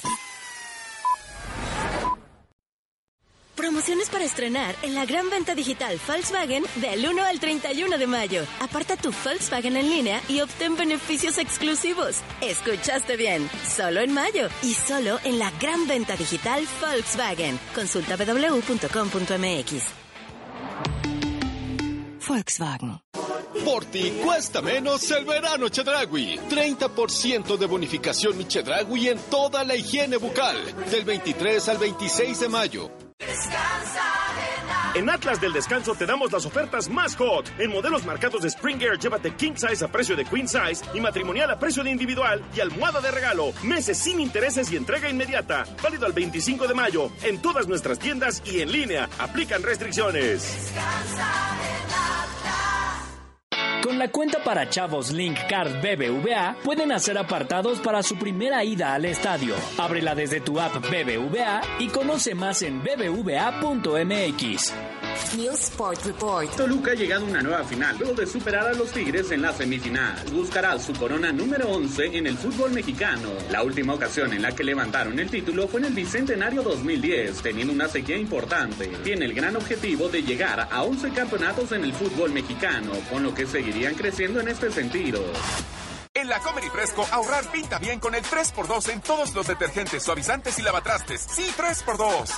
Promociones para estrenar en la gran venta digital Volkswagen del uno al treinta y uno de mayo. Aparta tu Volkswagen en línea y obtén beneficios exclusivos. Escuchaste bien, solo en mayo y solo en la gran venta digital Volkswagen. Consulta w w w punto com punto m x. Volkswagen. Por ti cuesta menos el verano Chedraui. treinta por ciento de bonificación mi Chedraui en toda la higiene bucal. Del veintitrés al veintiséis de mayo. En Atlas del Descanso te damos las ofertas más hot. En modelos marcados de Springer, llévate King Size a precio de Queen Size y matrimonial a precio de individual y almohada de regalo. Meses sin intereses y entrega inmediata. Válido al veinticinco de mayo en todas nuestras tiendas y en línea. Aplican restricciones. Con la cuenta para chavos Link Card B B V A pueden hacer apartados para su primera ida al estadio. Ábrela desde tu app B B V A y conoce más en b b v a punto m x. News Sport Report. Toluca ha llegado a una nueva final luego de superar a los Tigres en la semifinal. Buscará su corona número once en el fútbol mexicano. La última ocasión en la que levantaron el título fue en el Bicentenario dos mil diez, teniendo una sequía importante. Tiene el gran objetivo de llegar a once campeonatos en el fútbol mexicano, con lo que seguirían creciendo en este sentido. En la Comer y Fresco, ahorrar pinta bien con el tres por dos en todos los detergentes, suavizantes y lavatrastes. ¡Sí, tres por dos!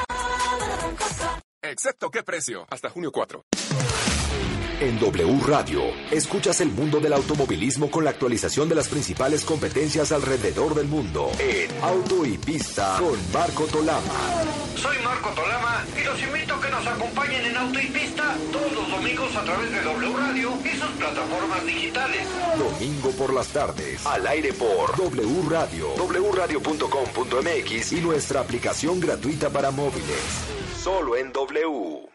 Excepto qué precio. Hasta junio cuatro. En W Radio, escuchas el mundo del automovilismo con la actualización de las principales competencias alrededor del mundo. En Auto y Pista con Marco Tolama. Soy Marco Tolama y los invito a que nos acompañen en Auto y Pista todos los domingos a través de W Radio y sus plataformas digitales. Domingo por las tardes, al aire por W Radio, w radio punto com punto m x y nuestra aplicación gratuita para móviles. Solo en W.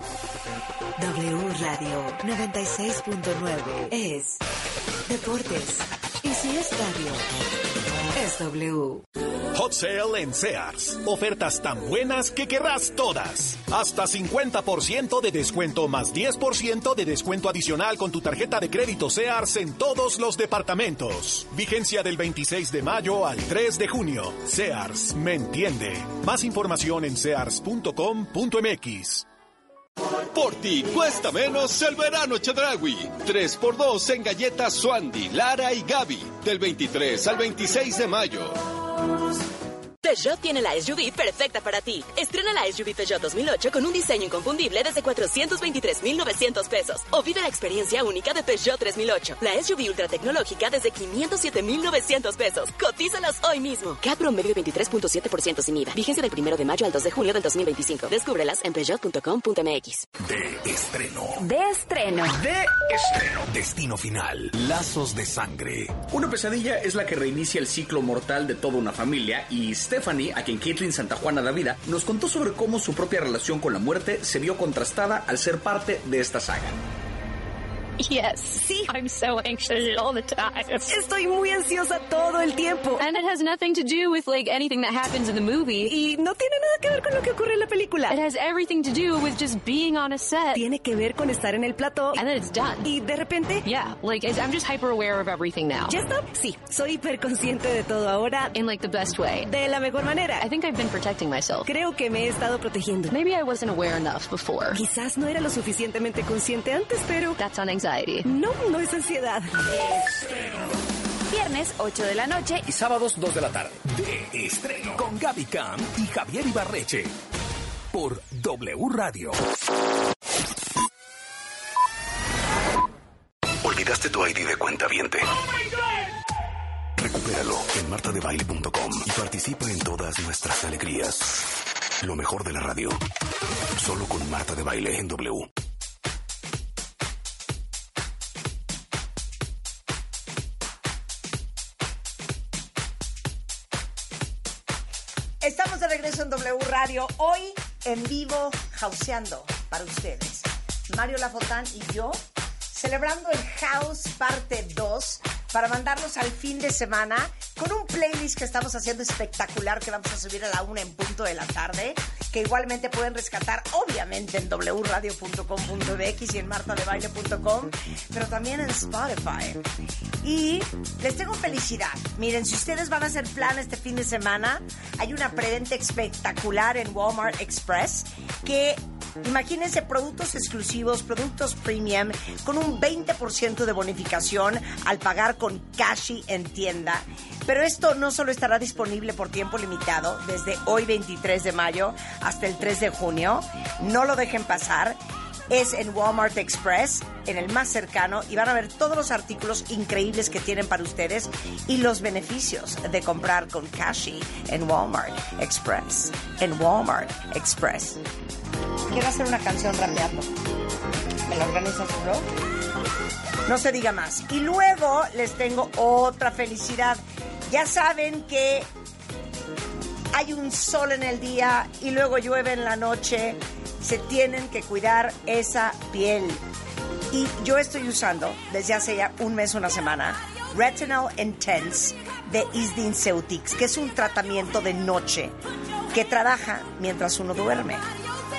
W Radio noventa y seis punto nueve es Deportes. Y si es radio, es W. Hot Sale en Sears. Ofertas tan buenas que querrás todas. Hasta cincuenta por ciento de descuento más diez por ciento de descuento adicional con tu tarjeta de crédito Sears en todos los departamentos. Vigencia del veintiséis de mayo al tres de junio. Sears me entiende. Más información en sears punto com punto m x. Por ti cuesta menos el verano Chedraui. tres por dos en galletas Suandi, Lara y Gaby. Del veintitrés al veintiséis de mayo. Peugeot tiene la S U V perfecta para ti. Estrena la S U V Peugeot dos mil ocho con un diseño inconfundible desde cuatrocientos veintitrés mil novecientos pesos. O vive la experiencia única de Peugeot tres mil ocho. La S U V ultra tecnológica desde quinientos siete mil novecientos pesos. Cotízalos hoy mismo. C A T promedio de veintitrés punto siete por ciento sin I V A. Vigencia del primero de mayo al dos de junio del dos mil veinticinco. Descúbrelas en peugeot punto com punto m x. De estreno. De estreno. De estreno. Destino final. Lazos de sangre. Una pesadilla es la que reinicia el ciclo mortal de toda una familia y Stephanie, a quien Caitlin Santa Juana da vida, nos contó sobre cómo su propia relación con la muerte se vio contrastada al ser parte de esta saga. Yes. Sí. I'm so anxious all the time. Estoy muy ansiosa todo el tiempo. And it has nothing to do with like anything that happens in the movie. Y no tiene nada que ver con lo que ocurre en la película. It has everything to do with just being on a set. Tiene que ver con estar en el plató. And then it's done. Y de repente... Yeah, like I'm just hyper aware of everything now. ¿Ya está? Sí, soy hiperconsciente de todo ahora. In like the best way. De la mejor manera. I think I've been protecting myself. Creo que me he estado protegiendo. Maybe I wasn't aware enough before. Quizás no era lo suficientemente consciente antes, pero... That's on anxiety. No, no es ansiedad. Viernes, ocho de la noche. Y sábados, dos de la tarde. De estreno. Con Gaby Cam y Javier Ibarreche. Por W Radio. ¿Olvidaste tu I D de cuentaviente? Recupéralo en marta de baile punto com y participa en todas nuestras alegrías. Lo mejor de la radio. Solo con Marta de Baile en W. Estamos de regreso en W Radio, hoy en vivo, jauseando para ustedes. Mario Lafotán y yo, celebrando el House parte dos, para mandarlos al fin de semana, con un playlist que estamos haciendo espectacular, que vamos a subir a la una en punto de la tarde, que igualmente pueden rescatar, obviamente, en w radio punto com punto m x y en marta de baile punto com, pero también en Spotify. Y les tengo felicidad. Miren, si ustedes van a hacer plan este fin de semana, hay una preventa espectacular en Walmart Express, que imagínense productos exclusivos, productos premium, con un veinte por ciento de bonificación al pagar con Cashi en tienda. Pero esto no solo estará disponible por tiempo limitado, desde hoy veintitrés de mayo hasta el tres de junio. No lo dejen pasar. Es en Walmart Express, en el más cercano, y van a ver todos los artículos increíbles que tienen para ustedes y los beneficios de comprar con Cashi en Walmart Express. En Walmart Express. Quiero hacer una canción rapeando. ¿Me la organizas, bro? No se diga más. Y luego les tengo otra felicidad. Ya saben que hay un sol en el día y luego llueve en la noche. Se tienen que cuidar esa piel. Y yo estoy usando desde hace ya un mes, una semana, Retinol Intense de Isdin Ceutics, que es un tratamiento de noche que trabaja mientras uno duerme.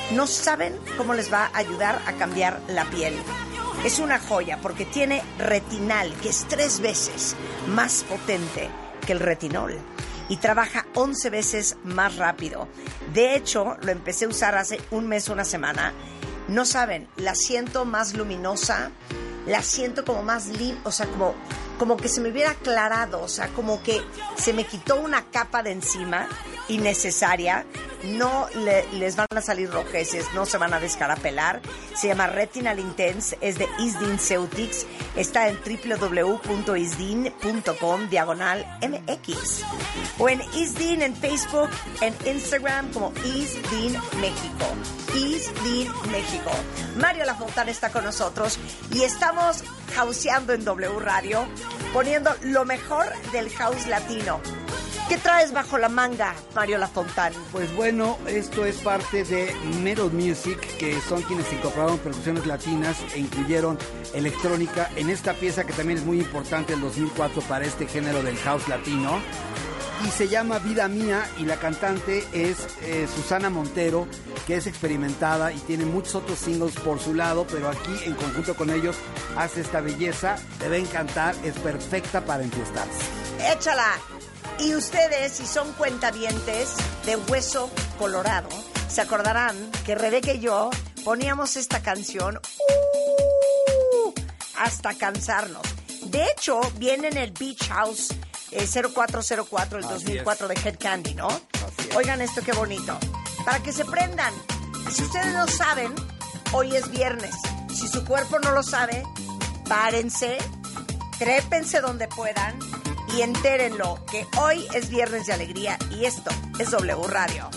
No saben cómo les va a ayudar a cambiar la piel. Es una joya porque tiene retinal, que es tres veces más potente que el retinol. Y trabaja once veces más rápido. De hecho, lo empecé a usar hace un mes, una semana. No saben, la siento más luminosa, la siento como más limpia, o sea, como, como que se me hubiera aclarado, o sea, como que se me quitó una capa de encima innecesaria. No le, les van a salir rojeces, no se van a descarapelar. Se llama Retinal Intense, es de Isdin Ceutics. Está en w w w punto isdin punto com diagonal m x o en Isdin en Facebook, en Instagram como Isdin México. Isdin México. Mario Lafontana está con nosotros y estamos houseando en W Radio, poniendo lo mejor del house latino. ¿Qué traes bajo la manga, Mario Lafontana? Pues bueno, esto es parte de Metal Music, que son quienes incorporaron percusiones latinas e incluyeron electrónica en esta pieza que también es muy importante del dos mil cuatro para este género del house latino. Y se llama Vida Mía y la cantante es eh, Susana Montero, que es experimentada y tiene muchos otros singles por su lado, pero aquí en conjunto con ellos hace esta belleza. Te va a encantar, es perfecta para enfiestarse. ¡Échala! Y ustedes, si son cuentavientes de Hueso Colorado, se acordarán que Rebeca y yo poníamos esta canción uh, hasta cansarnos. De hecho, viene en el Beach House eh, cero cuatro cero cuatro, el Así dos mil cuatro es. De Head Candy, ¿no? Oigan esto, qué bonito. Para que se prendan. Si ustedes no saben, hoy es viernes. Si su cuerpo no lo sabe, párense, trépense donde puedan y entérenlo que hoy es viernes de alegría y esto es W Radio.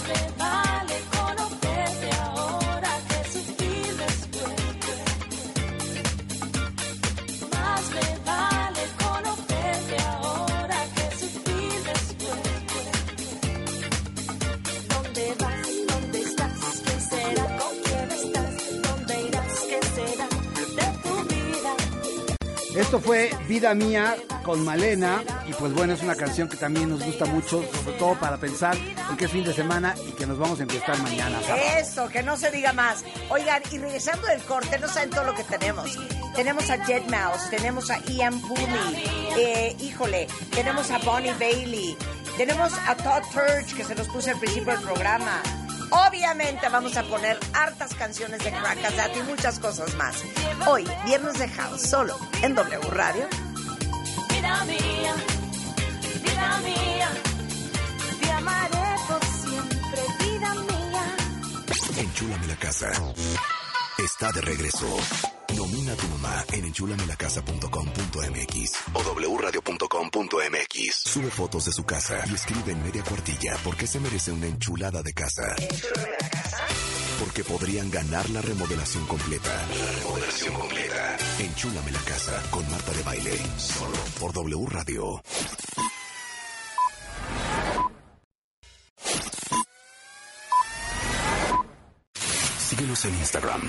me vale conocerte ahora que sufrir después. Más me vale conocerte ahora que sufrir después. ¿Dónde vas? ¿Dónde estás? ¿Quién será? ¿Con quién estás? ¿Dónde irás? ¿Qué será de tu vida? Esto fue Vida Mía con Malena, y pues bueno, es una canción que también nos gusta mucho, sobre todo para pensar en que es fin de semana y que nos vamos a empezar mañana, sábado. Eso, que no se diga más. Oigan, y regresando del corte, no saben todo lo que tenemos. Tenemos a dead mouse, tenemos a Ian Pooley, eh, híjole, tenemos a Bonnie Bailey, tenemos a Todd Turge, que se los puse al principio del programa. Obviamente vamos a poner hartas canciones de Crackazat y muchas cosas más. Hoy, Viernes de House, solo en W Radio. Vida mía, vida mía, te amaré por siempre, vida mía. Enchúlame la casa. Está de regreso. Nomina a tu mamá en enchúlame la casa punto com punto m x o w radio punto com punto m x. Sube fotos de su casa y escribe en media cuartilla por qué se merece una enchulada de casa. ¿Enchúlame la casa? Porque podrían ganar la remodelación completa. La remodelación completa. Enchúlame la casa con Marta de Baile. Solo por W Radio. Síguenos en Instagram.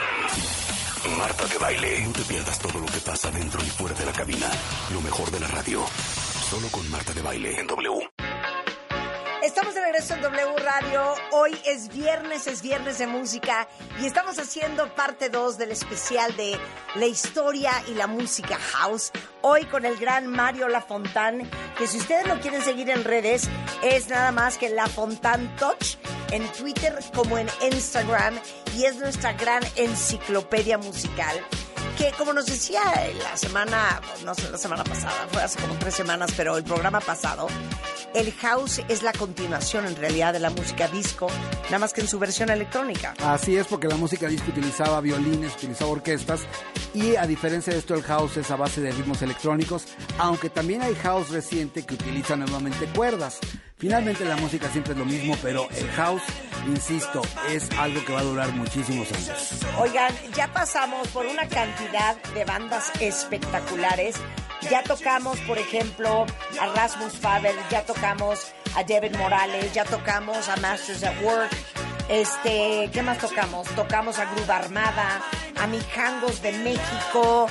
Marta de Baile. No te pierdas todo lo que pasa dentro y fuera de la cabina. Lo mejor de la radio. Solo con Marta de Baile en W. Estamos de regreso en W Radio. Hoy es viernes, es viernes de música y estamos haciendo parte dos del especial de la historia y la música house. Hoy con el gran Mario Lafontán, que si ustedes lo quieren seguir en redes, es nada más que Lafontán Touch, en Twitter como en Instagram, y es nuestra gran enciclopedia musical. Que como nos decía la semana, no sé, la semana pasada, fue hace como tres semanas, pero el programa pasado, el house es la continuación en realidad de la música disco, nada más que en su versión electrónica. Así es, porque la música disco utilizaba violines, utilizaba orquestas, y a diferencia de esto el house es a base de ritmos electrónicos, aunque también hay house reciente que utiliza nuevamente cuerdas. Finalmente la música siempre es lo mismo, pero el house, insisto, es algo que va a durar muchísimos años. Oigan, ya pasamos por una cantidad de bandas espectaculares. Ya tocamos, por ejemplo, a Rasmus Faber, ya tocamos a David Morales, ya tocamos a Masters at Work. Este, ¿qué más tocamos? Tocamos a Groove Armada, a Mijangos de México.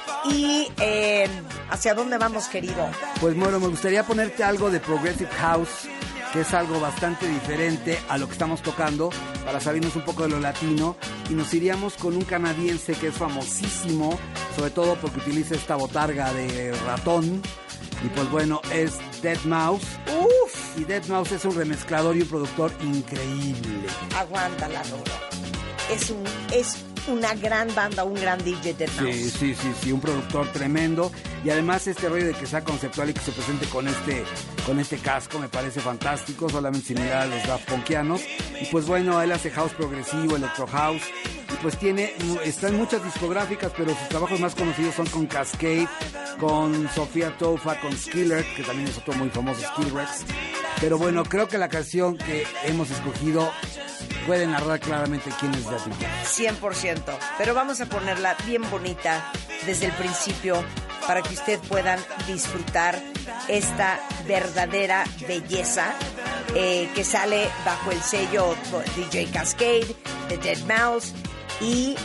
Y eh, ¿hacia dónde vamos, querido? Pues bueno, me gustaría ponerte algo de Progressive House, que es algo bastante diferente a lo que estamos tocando, para salirnos un poco de lo latino, y nos iríamos con un canadiense que es famosísimo, sobre todo porque utiliza esta botarga de ratón, y pues bueno, es dead mouse. Uf, y dead mouse es un remezclador y un productor increíble. Aguántala, Rolo. Es un... es una gran banda, un gran D J de house. Sí, sí, sí, sí, un productor tremendo, y además este rollo de que sea conceptual y que se presente con este con este casco me parece fantástico, solamente similar a los Daft Punkianos. Y pues bueno, él hace house progresivo, electro house, y pues tiene, está en muchas discográficas, pero sus trabajos más conocidos son con Cascade, con Sofía Tofa, con Skiller, que también es otro muy famoso, Skillrex. Pero bueno, creo que la canción que hemos escogido puede narrar claramente quién es Dead Mouse. cien por ciento. Pero vamos a ponerla bien bonita desde el principio para que ustedes puedan disfrutar esta verdadera belleza eh, que sale bajo el sello D J Cascade, de Dead Mouse, y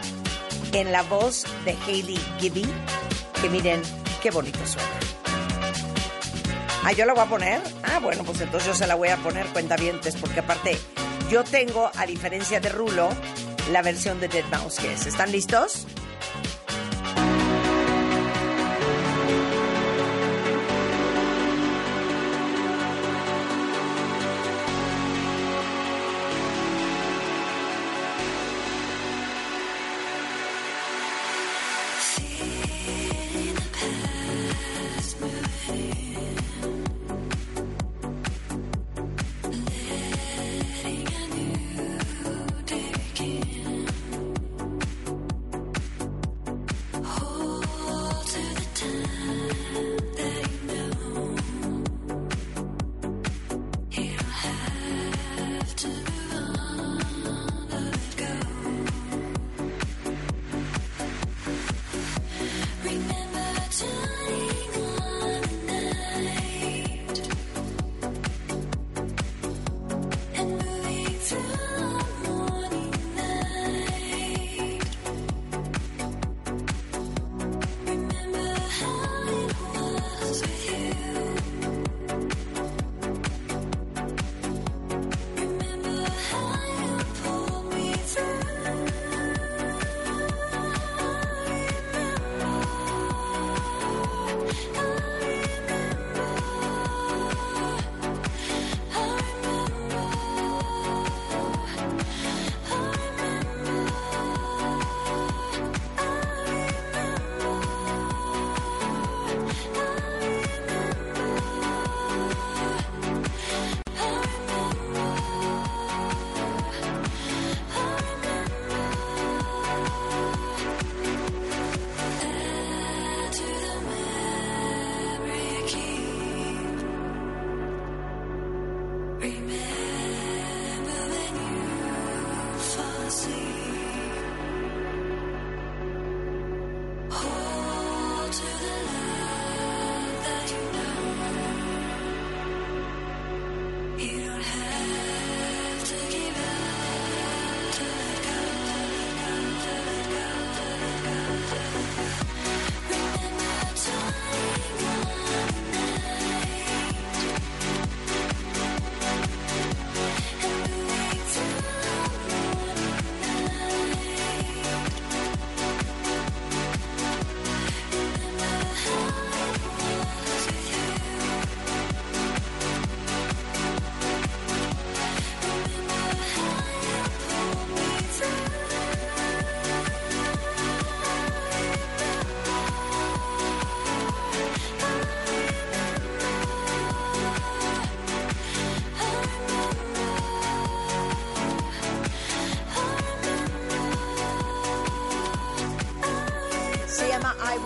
en la voz de Hailey Gibby, que miren qué bonito suena. Ah, ¿yo la voy a poner? Ah, bueno, pues entonces yo se la voy a poner, cuentavientes, porque aparte yo tengo, a diferencia de Rulo, la versión de Dead Mouse que es. ¿Están listos?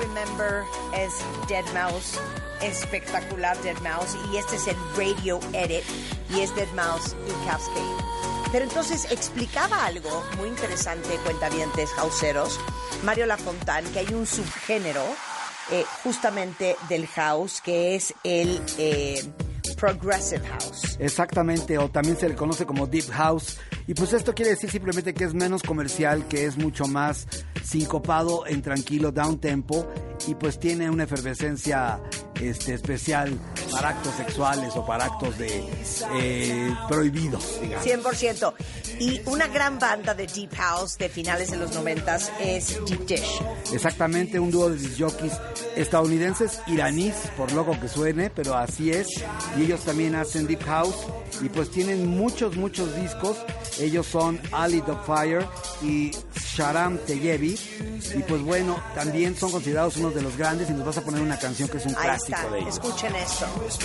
Remember es deadmau five, espectacular deadmau five, y este es el radio edit y es deadmau five y Cascade. Pero entonces explicaba algo muy interesante, cuentavientes houseeros, Mario Lafontaine, que hay un subgénero eh, justamente del house que es el eh, Progressive House. Exactamente, o también se le conoce como Deep House. Y pues esto quiere decir simplemente que es menos comercial, que es mucho más sincopado en tranquilo, down tempo, y pues tiene una efervescencia este, especial para actos sexuales o para actos de eh, prohibidos, digamos. cien por ciento. Y una gran banda de Deep House de finales de los noventas es Deep Dish. Exactamente, un dúo de disc jockeys estadounidenses, iraníes, por loco que suene, pero así es. Y ellos también hacen Deep House y pues tienen muchos, muchos discos. Ellos son Ali Dogfire y Sharam Teyevi. Y pues bueno, también son considerados unos de los grandes y nos vas a poner una canción que es un Ahí clásico está, de ellos. Escuchen esto.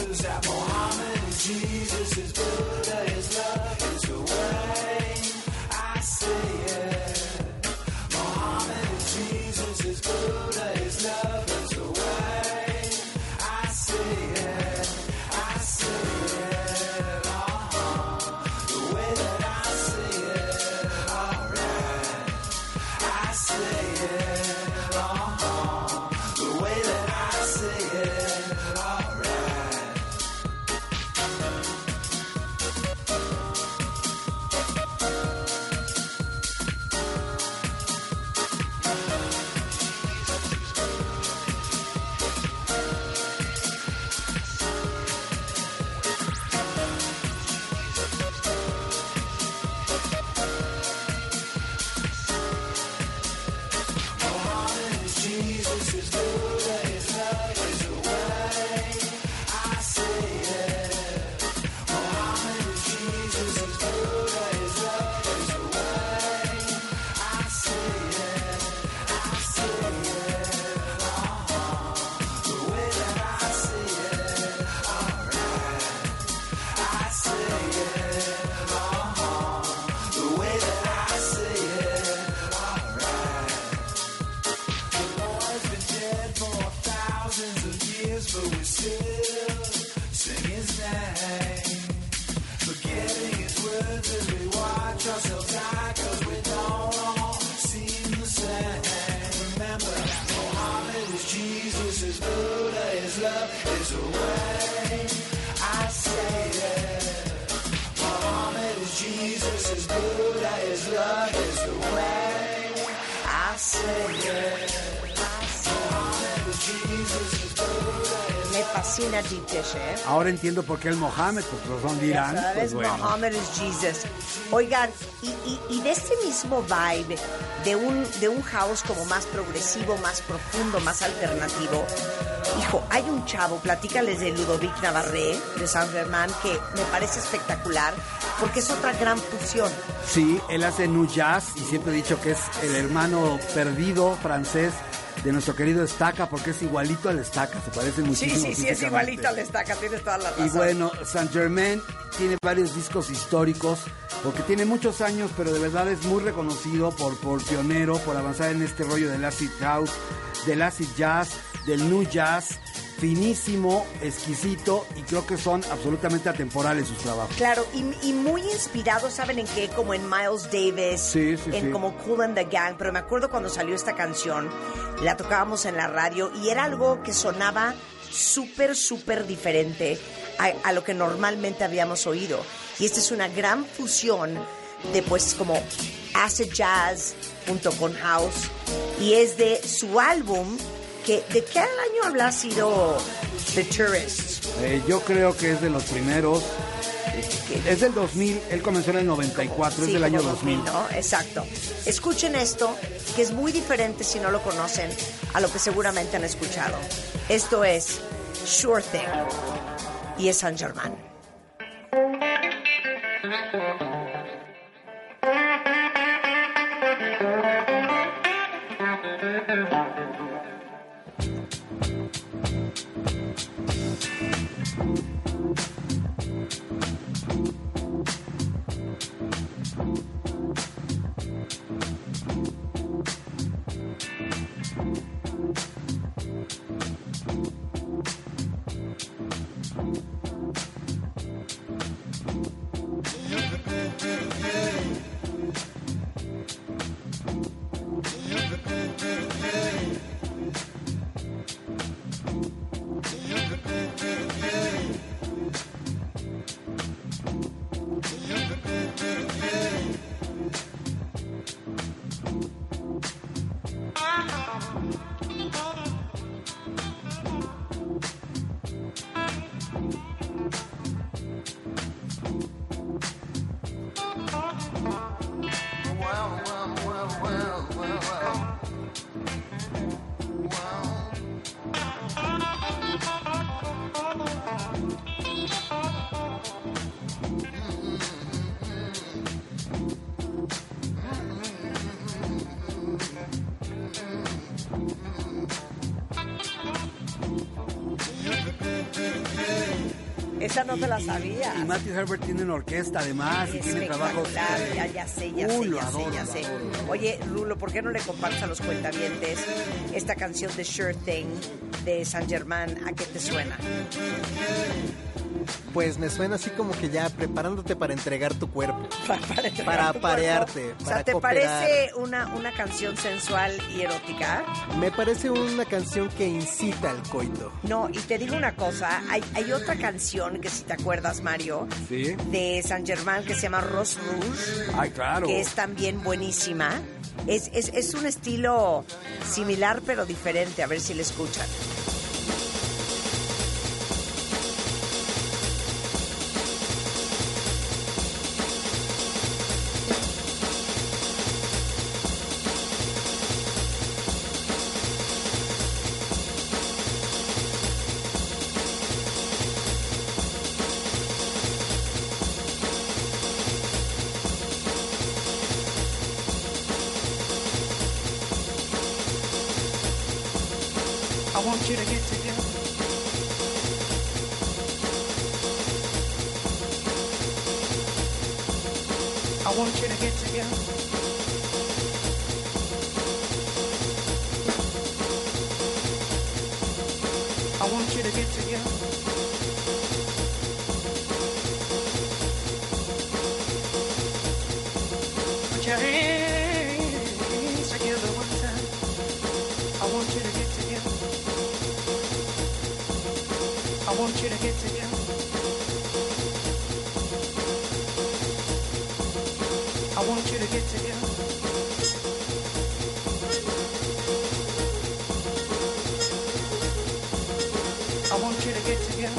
Me fascina Deep Dish, ¿eh? Ahora entiendo por qué el Mohammed, pues los son dirán. Ya sabes, Pues bueno. Mohammed is Jesus. Oigan, y, y, y de este mismo vibe, de un, de un house como más progresivo, más profundo, más alternativo, hijo, hay un chavo, platícales de Ludovic Navarré, de Saint-Germain, que me parece espectacular, porque es otra gran fusión. Sí, él hace nu jazz y siempre he dicho que es el hermano perdido francés de nuestro querido Estaca, porque es igualito al Estaca, se parece Sí, muchísimo. sí, sí, es físicamente. igualito al Estaca, tienes toda la razón. Y bueno, Saint-Germain tiene varios discos históricos, porque tiene muchos años, pero de verdad es muy reconocido por, por pionero, por avanzar en este rollo del acid house, del acid jazz, del nu jazz, finísimo, exquisito, y creo que son absolutamente atemporales sus trabajos. Claro, y, y muy inspirados, ¿saben en qué? Como en Miles Davis, Sí, sí, en sí. como Kool and the Gang, pero me acuerdo cuando salió esta canción, la tocábamos en la radio y era algo que sonaba súper, súper diferente a, a lo que normalmente habíamos oído. Y esta es una gran fusión de pues como acid jazz junto con house, y es de su álbum que, ¿de qué año habrá sido The Tourists? Eh, yo creo que es de los primeros. Es del dos mil, él comenzó en el noventa y cuatro, Sí, es del año como dos mil. ¿no? Exacto. Escuchen esto, que es muy diferente si no lo conocen a lo que seguramente han escuchado. Esto es Sure Thing y es Saint-Germain. Esa no te la sabía. Y, y Matthew Herbert tiene una orquesta además y tiene trabajos. Eh, ya, ya sé, ya Uy, sé, lo ya adoro, sé, ya lo sé. adoro. Oye, Rulo, ¿por qué no le compartes a los cuentavientes esta canción de Sure Thing de Saint Germain? ¿A qué te suena? Pues me suena así como que ya preparándote para entregar tu cuerpo. Para, para, entregar para tu aparearte. cuerpo. O para sea, ¿te cooperar. parece una, una canción sensual y erótica? Me parece una canción que incita al coito. No, y te digo una cosa, hay, hay otra canción que si te acuerdas, Mario, Sí. de Saint Germain que se llama Rose Rouge, Ay, claro. que es también buenísima. Es, es, es un estilo similar pero diferente, a ver si le escuchan. I want you to get together. I want you to get together. I want you to get together. Put your hands together one time. I want you to get together. I want you to get together. I want you to get together. I want you to get together.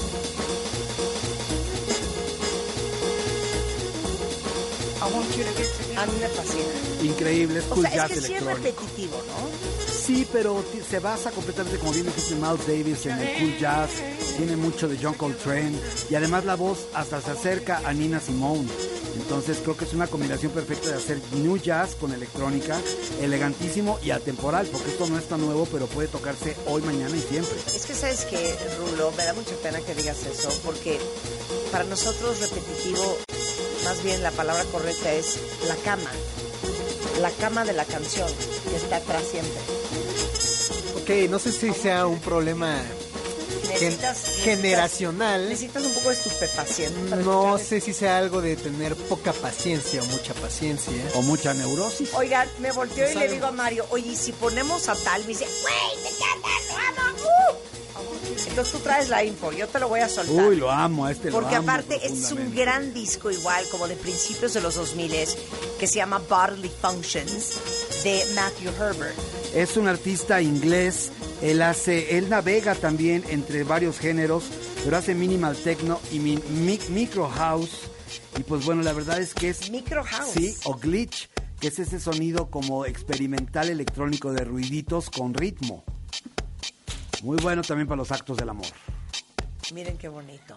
I want you to get together. A mí me fascina. Increíble, es O cool sea, jazz es que sí es electrónico. repetitivo, ¿no? Sí, pero ti- se basa completamente, como bien dijiste, Miles Davis en el cool jazz. Tiene mucho de John Coltrane y además la voz hasta se acerca a Nina Simone. Entonces creo que es una combinación perfecta de hacer new jazz con electrónica, elegantísimo y atemporal, porque esto no es tan nuevo, pero puede tocarse hoy, mañana y siempre. Es que sabes que, Rulo, me da mucha pena que digas eso, porque para nosotros repetitivo, más bien la palabra correcta es la cama. La cama de la canción, que está atrás siempre. Ok, no sé si sea un problema gen- Necesitas- generacional. Necesitas un poco de estupefaciente. para No escuchar sé si sea algo de tener poca paciencia o mucha paciencia. O mucha neurosis. esto. Oigan, me volteo y le Sabemos. digo a Mario, oye, ¿y si ponemos a tal? Me dice, güey, me encanta, lo amo. ¡Uh! Entonces tú traes la info, yo te lo voy a soltar. Uy, lo amo, a este lo Porque amo aparte es un profundamente. gran disco igual, como de principios de los dos mil, que se llama Bodily Functions, de Matthew Herbert. Es un artista inglés, él hace, él navega también entre varios géneros, pero hace minimal techno y mi, mi- micro house. Y pues bueno, la verdad es que es... Micro house. Sí, o glitch, que es ese sonido como experimental electrónico de ruiditos con ritmo. Muy bueno también para los actos del amor. Miren qué bonito.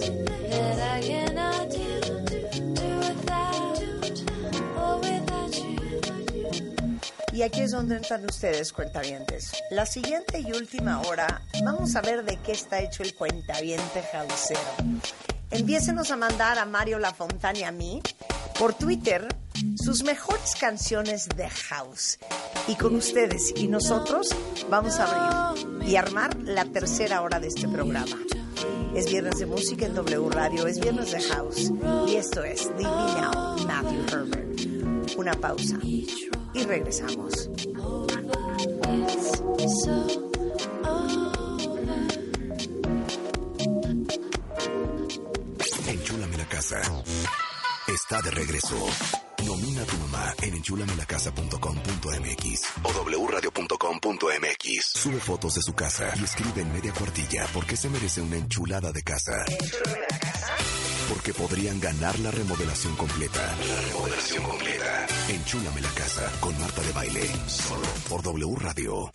that I cannot do, do without, or without you. Y aquí es donde entran ustedes, cuentavientes. La siguiente y última hora, vamos a ver de qué está hecho el cuentaviente jauzero. Empiécenos a mandar a Mario Lafontana y a mí por Twitter sus mejores canciones de house. Y con ustedes y nosotros vamos a abrir y armar la tercera hora de este programa. Es viernes de música en W Radio, es viernes de house. Y esto es Leave Me Now, Matthew Herbert. Una pausa y regresamos. Enchúlame la casa. Está de regreso. Nomina a tu mamá en enchúlame la casa punto com punto m x o w radio punto com punto m x. Sube fotos de su casa y escribe en media cuartilla por qué se merece una enchulada de casa. ¿Enchúlame la casa? Porque podrían ganar la remodelación completa. La remodelación completa. Enchúlame la casa con Marta de Baile. Solo por W Radio.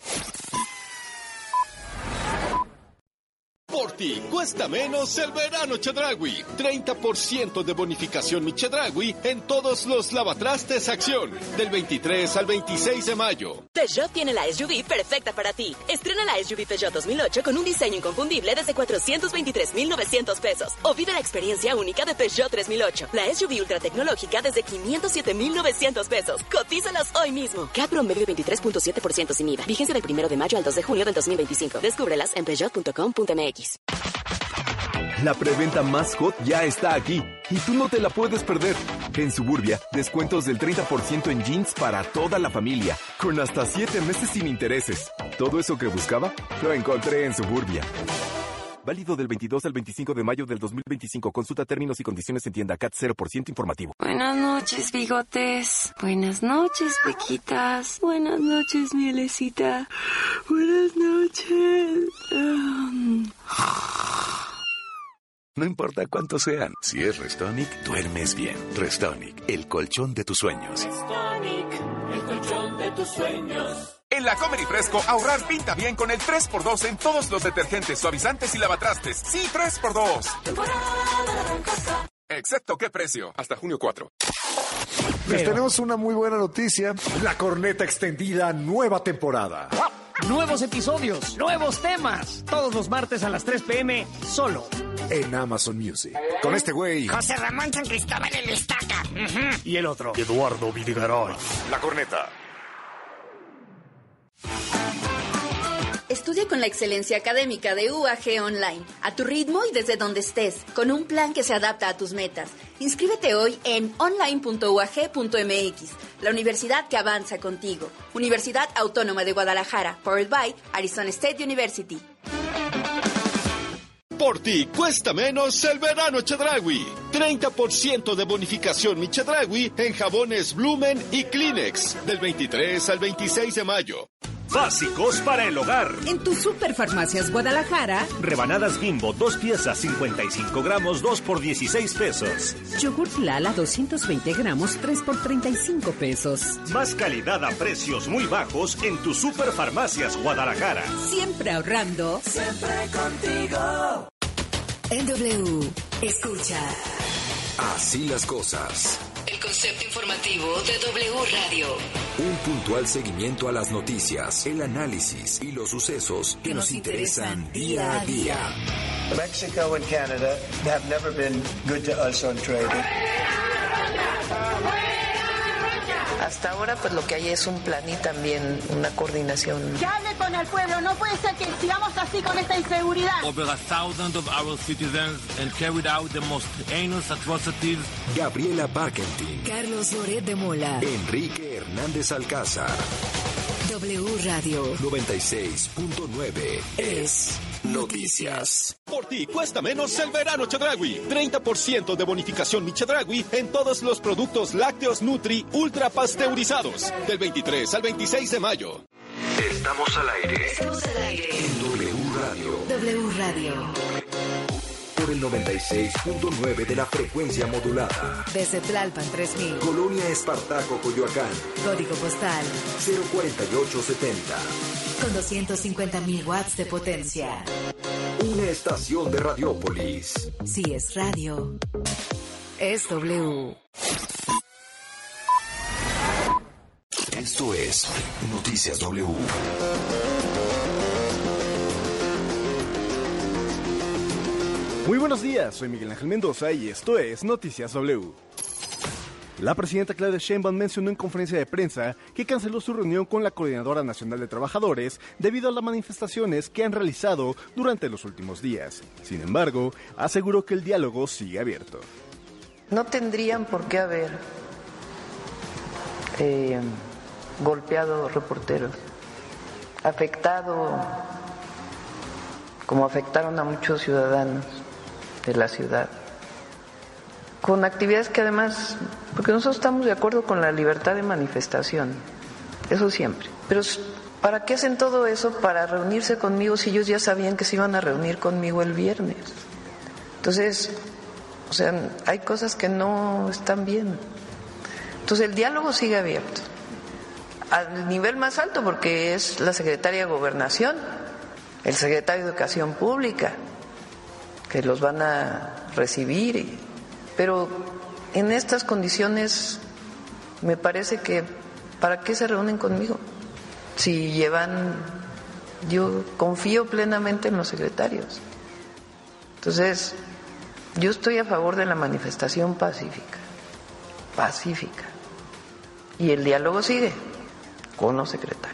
Por ti cuesta menos el verano Chedraui. treinta por ciento de bonificación mi Chedraui en todos los lavatrastes Acción. Del veintitrés al veintiséis de mayo. Peugeot tiene la S U V perfecta para ti. Estrena la S U V Peugeot dos mil ocho con un diseño inconfundible desde cuatrocientos veintitrés mil novecientos pesos. O vive la experiencia única de Peugeot tres mil ocho. La S U V ultra tecnológica desde quinientos siete mil novecientos pesos. Cotízalas hoy mismo. C A T promedio de veintitrés punto siete por ciento sin I V A. Vigencia del primero de mayo al dos de junio del dos mil veinticinco. Descúbrelas en peugeot punto com punto m x. La preventa más hot ya está aquí y tú no te la puedes perder. En Suburbia, descuentos del treinta por ciento en jeans para toda la familia, con hasta siete meses sin intereses. Todo eso que buscaba, lo encontré en Suburbia. Válido del veintidós al veinticinco de mayo del dos mil veinticinco. Consulta términos y condiciones en tienda. C A T cero por ciento informativo. Buenas noches, bigotes. Buenas noches, pequitas. Buenas noches, mielecita. Buenas noches. Um... No importa cuántos sean, si es Restonic, duermes bien. Restonic, el colchón de tus sueños. Restonic, el colchón de tus sueños. En la Comer y Fresco, ahorrar pinta bien con el tres por dos en todos los detergentes, suavizantes y lavatrastes. Sí, tres por dos. Excepto qué precio. Hasta junio cuatro. Les tenemos una muy buena noticia. La Corneta Extendida, nueva temporada. Nuevos episodios, nuevos temas. Todos los martes a las tres p.m. solo en Amazon Music. Con este güey, José Ramón San Cristóbal el Estaca. Uh-huh. Y el otro, Eduardo Videgaray. La Corneta. Estudia con la excelencia académica de U A G Online, a tu ritmo y desde donde estés, con un plan que se adapta a tus metas. Inscríbete hoy en online punto u a g punto m x, la universidad que avanza contigo. Universidad Autónoma de Guadalajara, powered by Arizona State University. Por ti cuesta menos el verano Chedraui. treinta por ciento de bonificación mi Chedraui en jabones Blumen y Kleenex. Del veintitrés al veintiséis de mayo. Básicos para el hogar. En tu Superfarmacias Guadalajara. Rebanadas Bimbo, dos piezas, cincuenta y cinco gramos, dos por dieciséis pesos. Yogurt Lala, doscientos veinte gramos, tres por treinta y cinco pesos. Más calidad a precios muy bajos en tu Superfarmacias Guadalajara. Siempre ahorrando. Siempre contigo. En W, escucha. Así las cosas. El concepto informativo de W Radio. Un puntual seguimiento a las noticias, el análisis y los sucesos que, que nos, nos interesan día a día. Mexico and Canada have never been good to us on trading. Hasta ahora, pues lo que hay es un plan y también una coordinación. Que hable con el pueblo, no puede ser que sigamos así con esta inseguridad. Over a thousand of our citizens and carried out the most heinous atrocities. Gabriela Barkentin. Carlos Loret de Mola. Enrique Hernández Alcázar. W Radio noventa y seis punto nueve es Noticias. Por ti cuesta menos el verano Chedraui. treinta por ciento de bonificación mi Chedraui en todos los productos lácteos Nutri ultra pasteurizados. Del veintitrés al veintiséis de mayo. Estamos al aire. Estamos al aire. En W Radio. W Radio. Por el noventa y seis punto nueve de la frecuencia modulada. Desde Tlalpan tres mil. Colonia Espartaco, Coyoacán. Código postal cero cuarenta y ocho setenta. Con doscientos cincuenta mil watts de potencia. Una estación de Radiopolis. Si es radio, es W. Esto es Noticias W. Muy buenos días, soy Miguel Ángel Mendoza y esto es Noticias W. La presidenta Claudia Sheinbaum mencionó en conferencia de prensa que canceló su reunión con la Coordinadora Nacional de Trabajadores debido a las manifestaciones que han realizado durante los últimos días. Sin embargo, aseguró que el diálogo sigue abierto. No tendrían por qué haber eh, golpeado reporteros, afectado como afectaron a muchos ciudadanos de la ciudad, con actividades que además, porque nosotros estamos de acuerdo con la libertad de manifestación, eso siempre, pero ¿para qué hacen todo eso para reunirse conmigo si ellos ya sabían que se iban a reunir conmigo el viernes? Entonces, o sea, hay cosas que no están bien. Entonces el diálogo sigue abierto, al nivel más alto, porque es la secretaria de Gobernación, el secretario de Educación Pública, que los van a recibir, y, pero en estas condiciones me parece que ¿para qué se reúnen conmigo? Si llevan, yo confío plenamente en los secretarios. Entonces, yo estoy a favor de la manifestación pacífica, pacífica, y el diálogo sigue con los secretarios.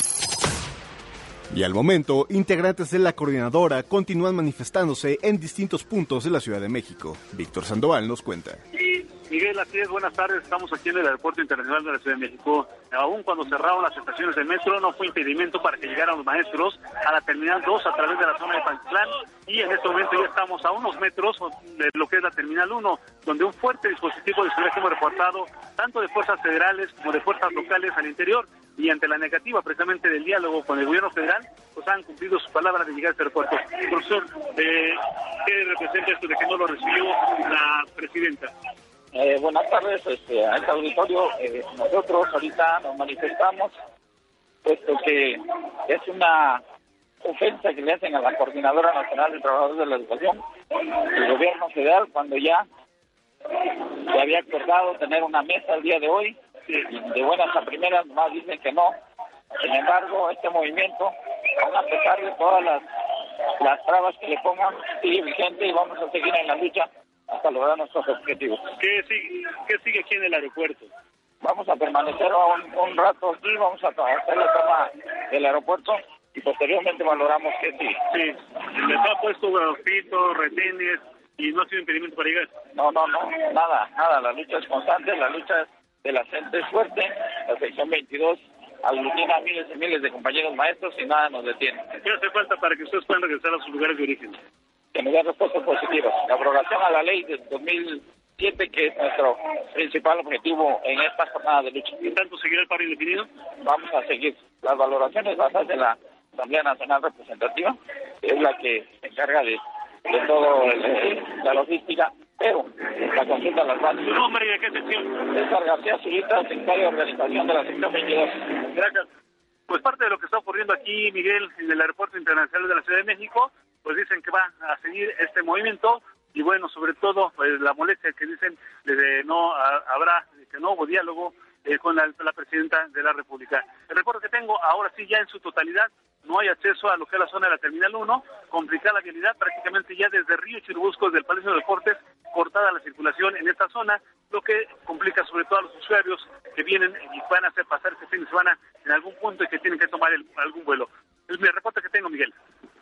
Y al momento, integrantes de la coordinadora continúan manifestándose en distintos puntos de la Ciudad de México. Víctor Sandoval nos cuenta. Sí, Miguel, así es, buenas tardes. Estamos aquí en el Aeropuerto Internacional de la Ciudad de México. Aún cuando cerraron las estaciones de metro, no fue impedimento para que llegaran los maestros a la Terminal dos a través de la zona de Pantitlán. Y en este momento ya estamos a unos metros de lo que es la Terminal uno, donde un fuerte dispositivo de seguridad que hemos reportado, tanto de fuerzas federales como de fuerzas locales al interior. Y ante la negativa precisamente del diálogo con el gobierno federal, pues han cumplido su palabra de llegar a este aeropuerto. Profesor, eh, ¿qué representa esto de que no lo recibió la presidenta? Eh, buenas tardes este, a este auditorio. Eh, nosotros ahorita nos manifestamos, puesto que es una ofensa que le hacen a la Coordinadora Nacional de Trabajadores de la Educación, el gobierno federal, cuando ya se había acordado tener una mesa el día de hoy. De buenas a primeras más dicen que no. Sin embargo, este movimiento, aún a pesar de todas las, las trabas que le pongan, sigue vigente y vamos a seguir en la lucha hasta lograr nuestros objetivos. ¿Qué sigue, qué sigue aquí en el aeropuerto? Vamos a permanecer un, un rato aquí, vamos a hacer la toma del aeropuerto y posteriormente valoramos que sí. Sí, les ha puesto pitos, retenes y no ha sido impedimento para llegar. No, no, no, nada, nada, la lucha es constante, la lucha es de la gente es fuerte, la sección veintidós aglutina a miles y miles de compañeros maestros y nada nos detiene. ¿Qué hace falta para que ustedes puedan regresar a sus lugares de origen? Que nos den respuestas positivas. La abrogación a la ley del dos mil siete, que es nuestro principal objetivo en esta jornada de lucha. ¿Y tanto seguirá el paro indefinido? Vamos a seguir. Las valoraciones basadas en la Asamblea Nacional Representativa, que es la que se encarga de, de todo el, la logística, pero la consulta las bases. ¿Su nombre y de qué sección? César García Zurita, secretario de organización de la sección veintidós. Gracias. Pues parte de lo que está ocurriendo aquí, Miguel, en el Aeropuerto Internacional de la Ciudad de México, pues dicen que va a seguir este movimiento y bueno, sobre todo, pues la molestia que dicen de que no a, habrá, que no hubo diálogo eh, con la, la Presidenta de la República. El reporte que tengo, ahora sí ya en su totalidad, no hay acceso a lo que es la zona de la Terminal uno, complicada la vialidad, prácticamente ya desde Río Churubusco, desde el Palacio de Deportes, cortada la circulación en esta zona, lo que complica sobre todo a los usuarios que vienen y van a hacer pasar este fin de semana en algún punto y que tienen que tomar el, algún vuelo. Es mi reporte que tengo, Miguel.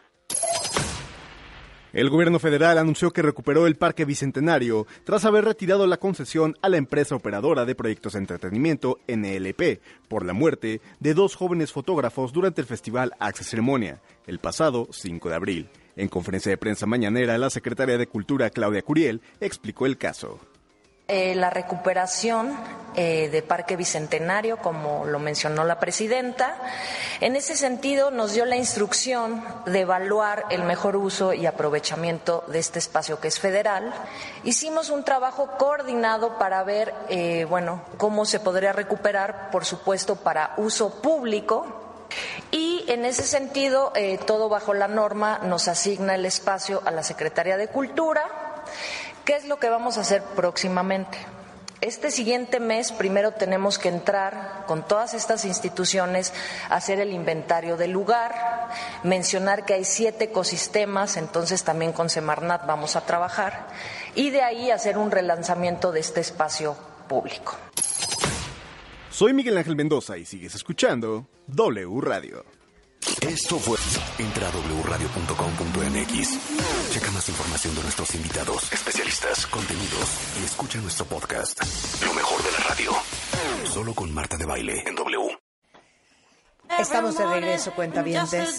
El gobierno federal anunció que recuperó el Parque Bicentenario tras haber retirado la concesión a la empresa operadora de proyectos de entretenimiento N L P por la muerte de dos jóvenes fotógrafos durante el festival Access Ceremonia, el pasado cinco de abril. En conferencia de prensa mañanera, la secretaria de Cultura, Claudia Curiel, explicó el caso. Eh, la recuperación eh, de Parque Bicentenario, como lo mencionó la presidenta, en ese sentido nos dio la instrucción de evaluar el mejor uso y aprovechamiento de este espacio que es federal. Hicimos un trabajo coordinado para ver, eh, bueno, cómo se podría recuperar, por supuesto, para uso público. Y en ese sentido, eh, todo bajo la norma nos asigna el espacio a la Secretaría de Cultura. ¿Qué es lo que vamos a hacer próximamente? Este siguiente mes primero tenemos que entrar con todas estas instituciones a hacer el inventario del lugar, mencionar que hay siete ecosistemas, entonces también con Semarnat vamos a trabajar, y de ahí hacer un relanzamiento de este espacio público. Soy Miguel Ángel Mendoza y sigues escuchando W Radio. Esto fue Entra a doble u radio punto com punto m x. Checa más información de nuestros invitados, especialistas, contenidos y escucha nuestro podcast. Lo mejor de la radio. Solo con Marta de Baile en W. Estamos de regreso, cuentavientes.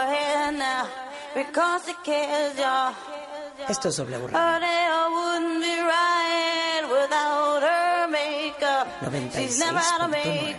Esto es W Radio. noventa y seis punto nueve.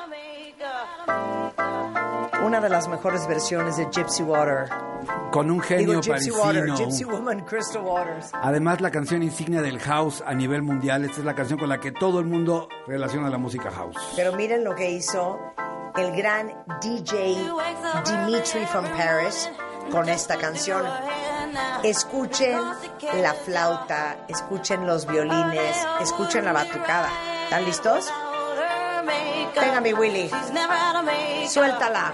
Una de las mejores versiones de Gypsy Water. Con un genio Digo, Gypsy parisino. Water, Gypsy Woman, Crystal Waters. Además, la canción insignia del house a nivel mundial. Esta es la canción con la que todo el mundo relaciona la música house. Pero miren lo que hizo el gran D J Dimitri from Paris con esta canción. Escuchen la flauta, escuchen los violines, escuchen la batucada. ¿Están listos? Venga, mi Willy. Suéltala.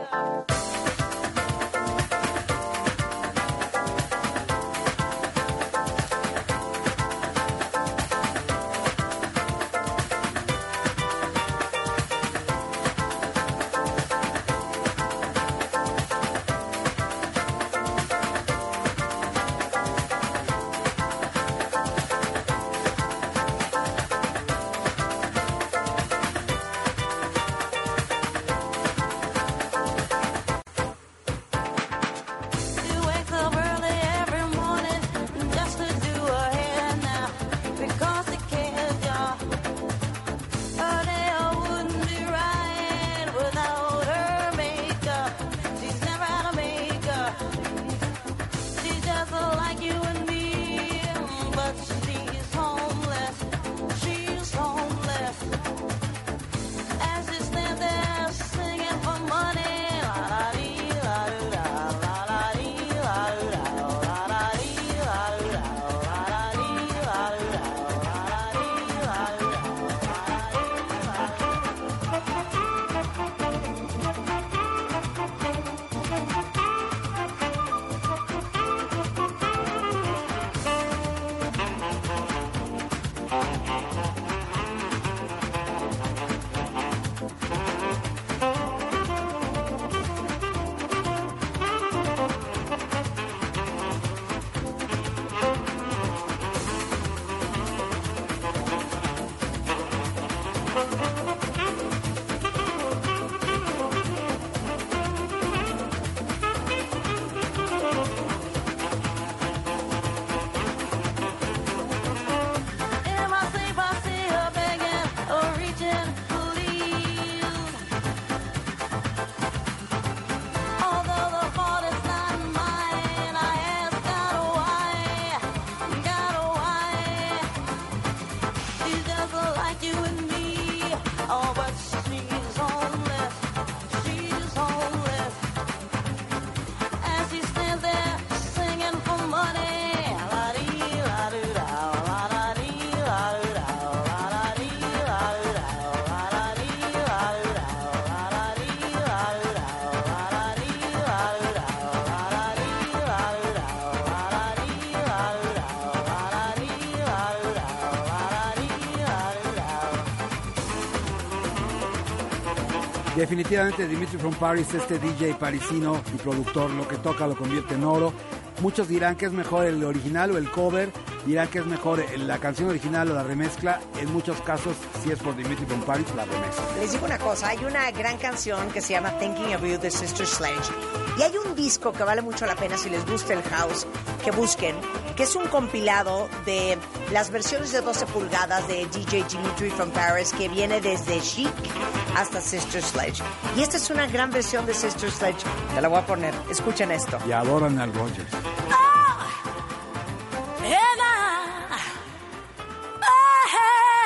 Definitivamente Dimitri from Paris, este D J parisino y productor, lo que toca lo convierte en oro. Muchos dirán que es mejor el original o el cover, dirán que es mejor la canción original o la remezcla. En muchos casos, si es por Dimitri from Paris, la remezcla. Les digo una cosa, hay una gran canción que se llama Thinking of You de Sister Sledge. Y hay un disco que vale mucho la pena si les gusta el house, que busquen, que es un compilado de las versiones de doce pulgadas de D J Dimitri from Paris, que viene desde Chic hasta Sister Sledge. Y esta es una gran versión de Sister Sledge. Te la voy a poner. Escuchen esto. Y adoran al Rogers.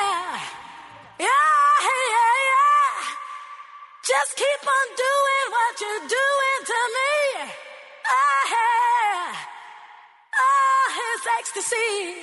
Just keep on doing what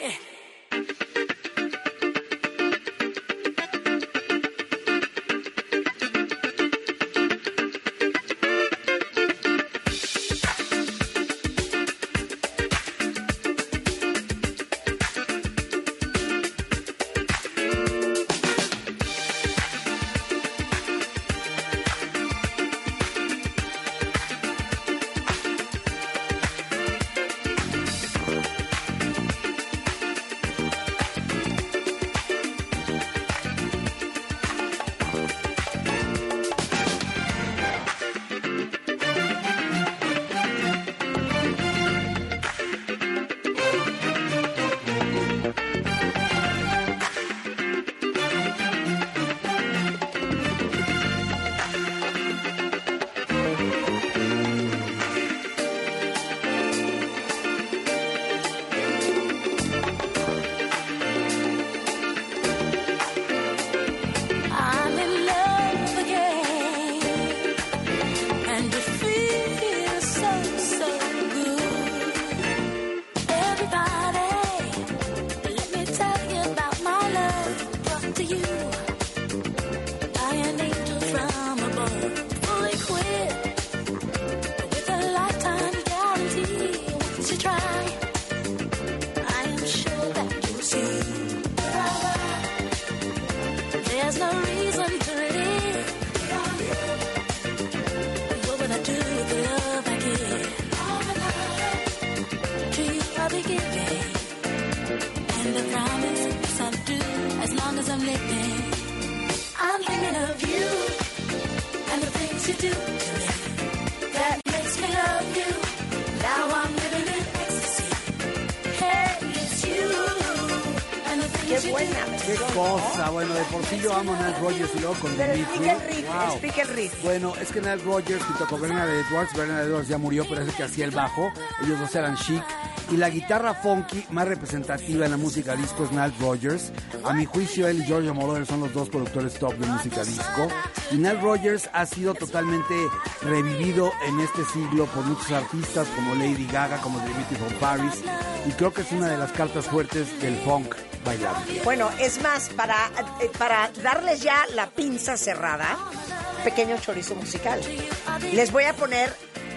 Qué buena. Qué cosa, bueno, de por sí yo amo a Nile Rodgers y luego con Pero Dimitri. explica el riff, Wow. explica el riff. Bueno, es que Nile Rodgers junto con Bernard Edwards, Bernard Edwards ya murió, pero es el que hacía el bajo, ellos dos eran Chic, y la guitarra funky más representativa en la música disco es Nile Rodgers. A mi juicio, él y Giorgio Moroder son los dos productores top de música disco, y Nile Rodgers ha sido totalmente revivido en este siglo por muchos artistas como Lady Gaga, como Dimitri from Paris, y creo que es una de las cartas fuertes del funk bailable. Bueno, es más, para, eh, para darles ya la pinza cerrada, pequeño chorizo musical. Les voy a poner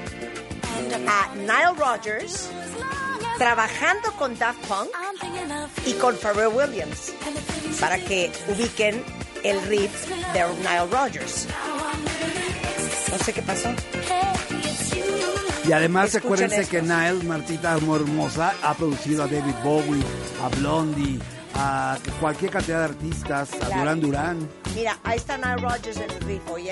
a Nile Rodgers trabajando con Daft Punk y con Pharrell Williams para que ubiquen el riff de Nile Rodgers. No sé qué pasó. Y además Escuchen acuérdense esto. que Nile, Martita muy hermosa, ha producido a David Bowie, a Blondie, a cualquier cantidad de artistas, a Claro. Duran Duran. Mira, ahí está Nile Rodgers en el riff, ¿oyen?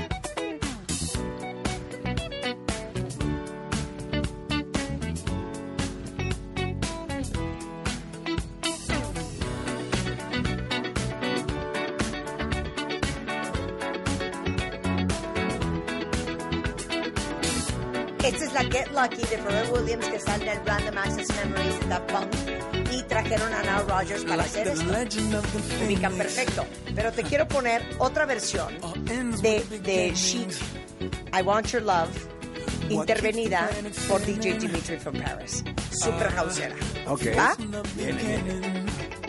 Esta es la Get Lucky de Pharrell Williams que sale en el Random Access Memories de Daft Punk y trajeron a Nile Rodgers para hacer esto. Ubican perfecto. Pero te quiero poner otra versión de, de Chic, I Want Your Love, intervenida por D J Dimitri from Paris. Super houseera. Ok. ¿Va? Viene, viene.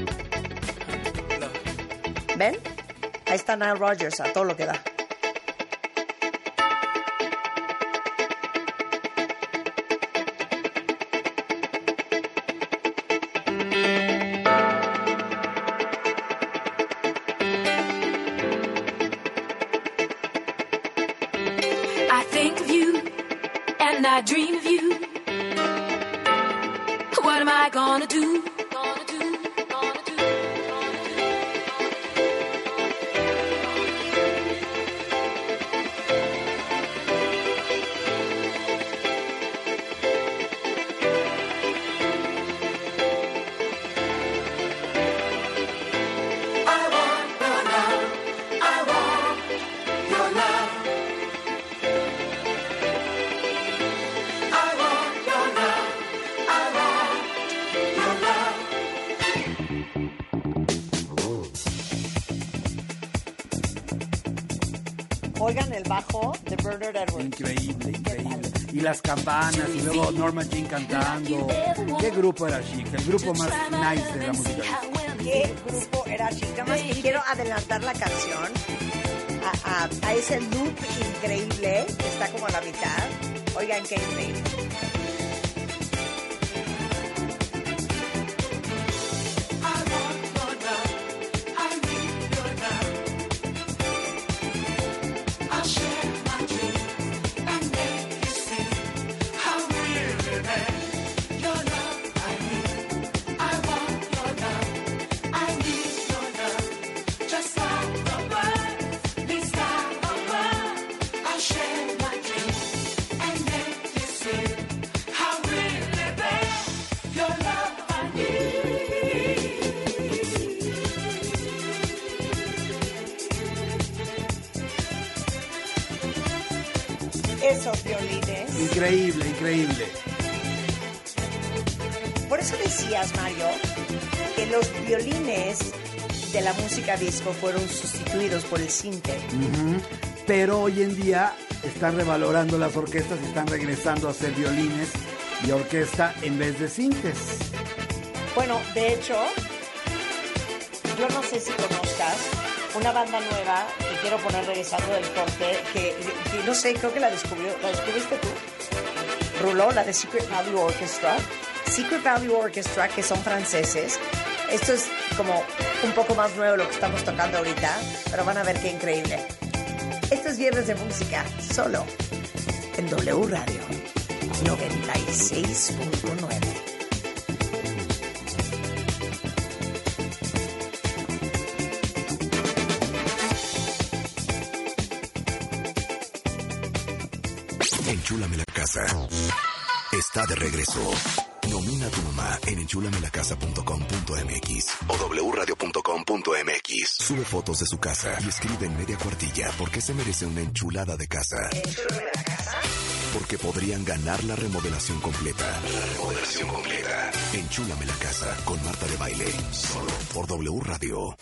¿Ven? Ahí está Nile Rodgers a todo lo que da. I think of you and I dream of you. What am I gonna do? Your love. Oigan el bajo de Bernard Edwards. Increíble, increíble. Y las campanas, y luego Norma Jean cantando. ¿Qué grupo era Chic? El grupo más nice de la música. ¿Qué grupo era Chic? Nada más que quiero adelantar la canción a, a, a ese loop increíble que está como a la mitad. Oigan qué increíble. Esos violines. Increíble, increíble. Por eso decías, Mario, que los violines de la música disco fueron sustituidos por el sinte. Uh-huh. Pero hoy en día están revalorando las orquestas y están regresando a hacer violines y orquesta en vez de sintes. Bueno, de hecho, yo no sé si conozcas una banda nueva que quiero poner regresando del corte, que, que no sé, creo que la descubrió, ¿la descubriste tú? Ruló, la de Secret Value Orchestra. Secret Value Orchestra, que son franceses. Esto es como un poco más nuevo de lo que estamos tocando ahorita, pero van a ver qué increíble. Esto es Viernes de Música, solo en W Radio noventa y seis punto nueve. Enchúlame la casa. Está de regreso. Nomina a tu mamá en enchúlame la casa punto com punto m x o w radio punto com punto m x. Sube fotos de su casa y escribe en media cuartilla por qué se merece una enchulada de casa. ¿Enchúlame la casa? Porque podrían ganar la remodelación completa. La remodelación completa. Enchúlame la casa con Marta de Baile. Solo por W Radio.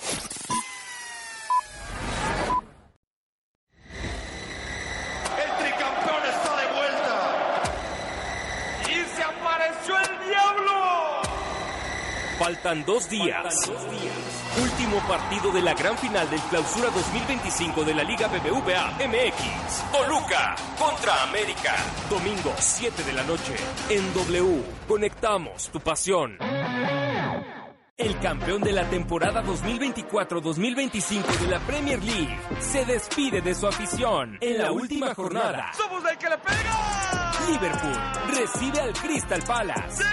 Faltan dos días. Último partido de la gran final del Clausura dos mil veinticinco de la Liga B B V A M X. Toluca contra América. Domingo, siete de la noche. En W. Conectamos tu pasión. El campeón de la temporada dos mil veinticuatro dos mil veinticinco de la Premier League se despide de su afición en la última jornada. ¡Somos el que le pega! Liverpool recibe al Crystal Palace.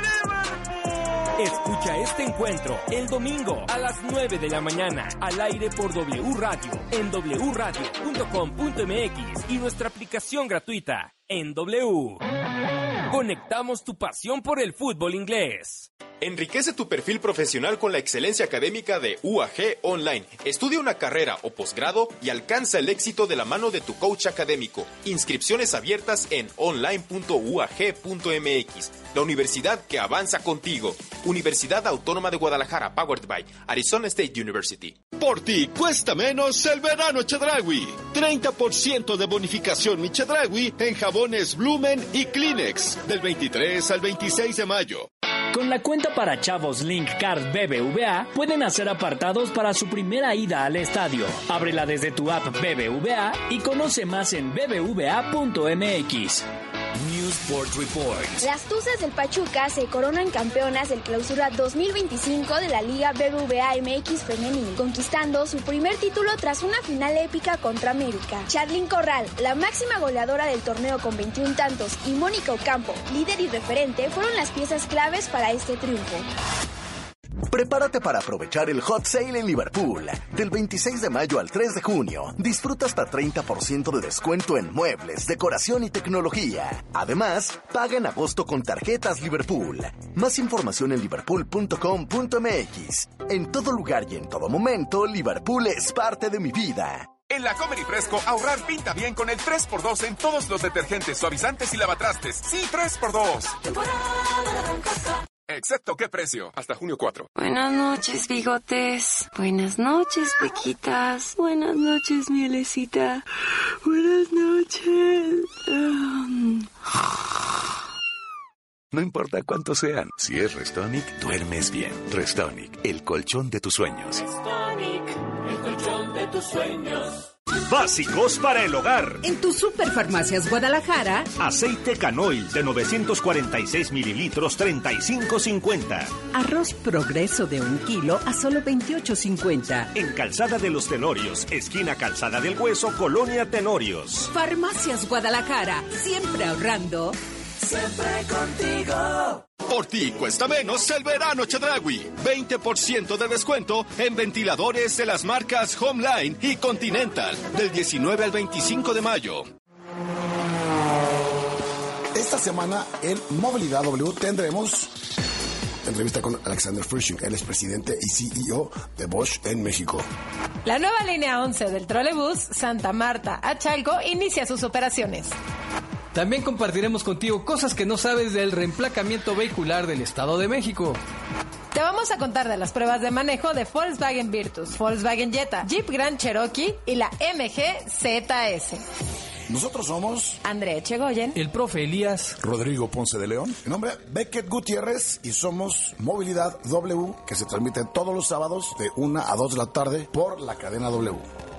Escucha este encuentro el domingo a las nueve de la mañana al aire por W Radio en w radio punto com punto m x y nuestra aplicación gratuita en W. Conectamos tu pasión por el fútbol inglés. Enriquece tu perfil profesional con la excelencia académica de U A G Online. Estudia una carrera o posgrado y alcanza el éxito de la mano de tu coach académico. Inscripciones abiertas en online punto u a g punto m x. La universidad que avanza contigo. Universidad Autónoma de Guadalajara, powered by Arizona State University. Por ti cuesta menos el verano Chedraui. treinta por ciento de bonificación mi Chedraui en jabones Blumen y Kleenex del veintitrés al veintiséis de mayo. Con la cuenta para chavos Link Card B B V A pueden hacer apartados para su primera ida al estadio. Ábrela desde tu app B B V A y conoce más en b b v a punto m x. Newsport Report. Las Tuzas del Pachuca se coronan campeonas del Clausura dos mil veinticinco de la Liga B B V A M X Femenil, conquistando su primer título tras una final épica contra América. Charlyn Corral, la máxima goleadora del torneo con veintiún tantos, y Mónica Ocampo, líder y referente, fueron las piezas claves para este triunfo. Prepárate para aprovechar el Hot Sale en Liverpool. Del veintiséis de mayo al tres de junio, disfruta hasta treinta por ciento de descuento en muebles, decoración y tecnología. Además, paga en agosto con tarjetas Liverpool. Más información en liverpool punto com punto m x. En todo lugar y en todo momento, Liverpool es parte de mi vida. En la Comer y Fresco, ahorrar pinta bien con el tres por dos en todos los detergentes, suavizantes y lavatrastes. Sí, tres por dos. Excepto qué precio. Hasta junio cuatro. Buenas noches, bigotes. Buenas noches, pequitas. Buenas noches, mielecita. Buenas noches. Um... No importa cuántos sean, si es Restonic, duermes bien. Restonic, el colchón de tus sueños. Restonic, el colchón de tus sueños. Básicos para el hogar. En tu Superfarmacias Guadalajara, aceite Canoil de novecientos cuarenta y seis mililitros, treinta y cinco cincuenta. Arroz Progreso de un kilo a solo veintiocho cincuenta. En Calzada de los Tenorios, esquina Calzada del Hueso, Colonia Tenorios. Farmacias Guadalajara, siempre ahorrando. Siempre contigo. Por ti cuesta menos el verano Chedraui. veinte por ciento de descuento en ventiladores de las marcas Homeline y Continental del diecinueve al veinticinco de mayo. Esta semana en Movilidad W tendremos entrevista con Alexander Frisching. Él es presidente y C E O de Bosch en México. La nueva línea once del trolebús Santa Marta a Chalco inicia sus operaciones. También compartiremos contigo cosas que no sabes del reemplacamiento vehicular del Estado de México. Te vamos a contar de las pruebas de manejo de Volkswagen Virtus, Volkswagen Jetta, Jeep Grand Cherokee y la M G Z S. Nosotros somos Andrea Echegoyen, el profe Elías, Rodrigo Ponce de León, mi nombre es Beckett Gutiérrez y somos Movilidad W, que se transmite todos los sábados de una a dos de la tarde por la cadena W.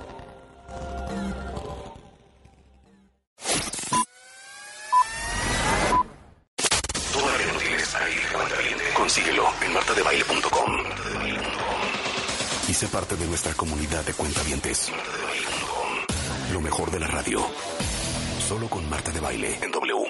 Consíguelo en marta de baile punto com y sé parte de nuestra comunidad de cuentavientes. Lo mejor de la radio, solo con Marta de Baile en W.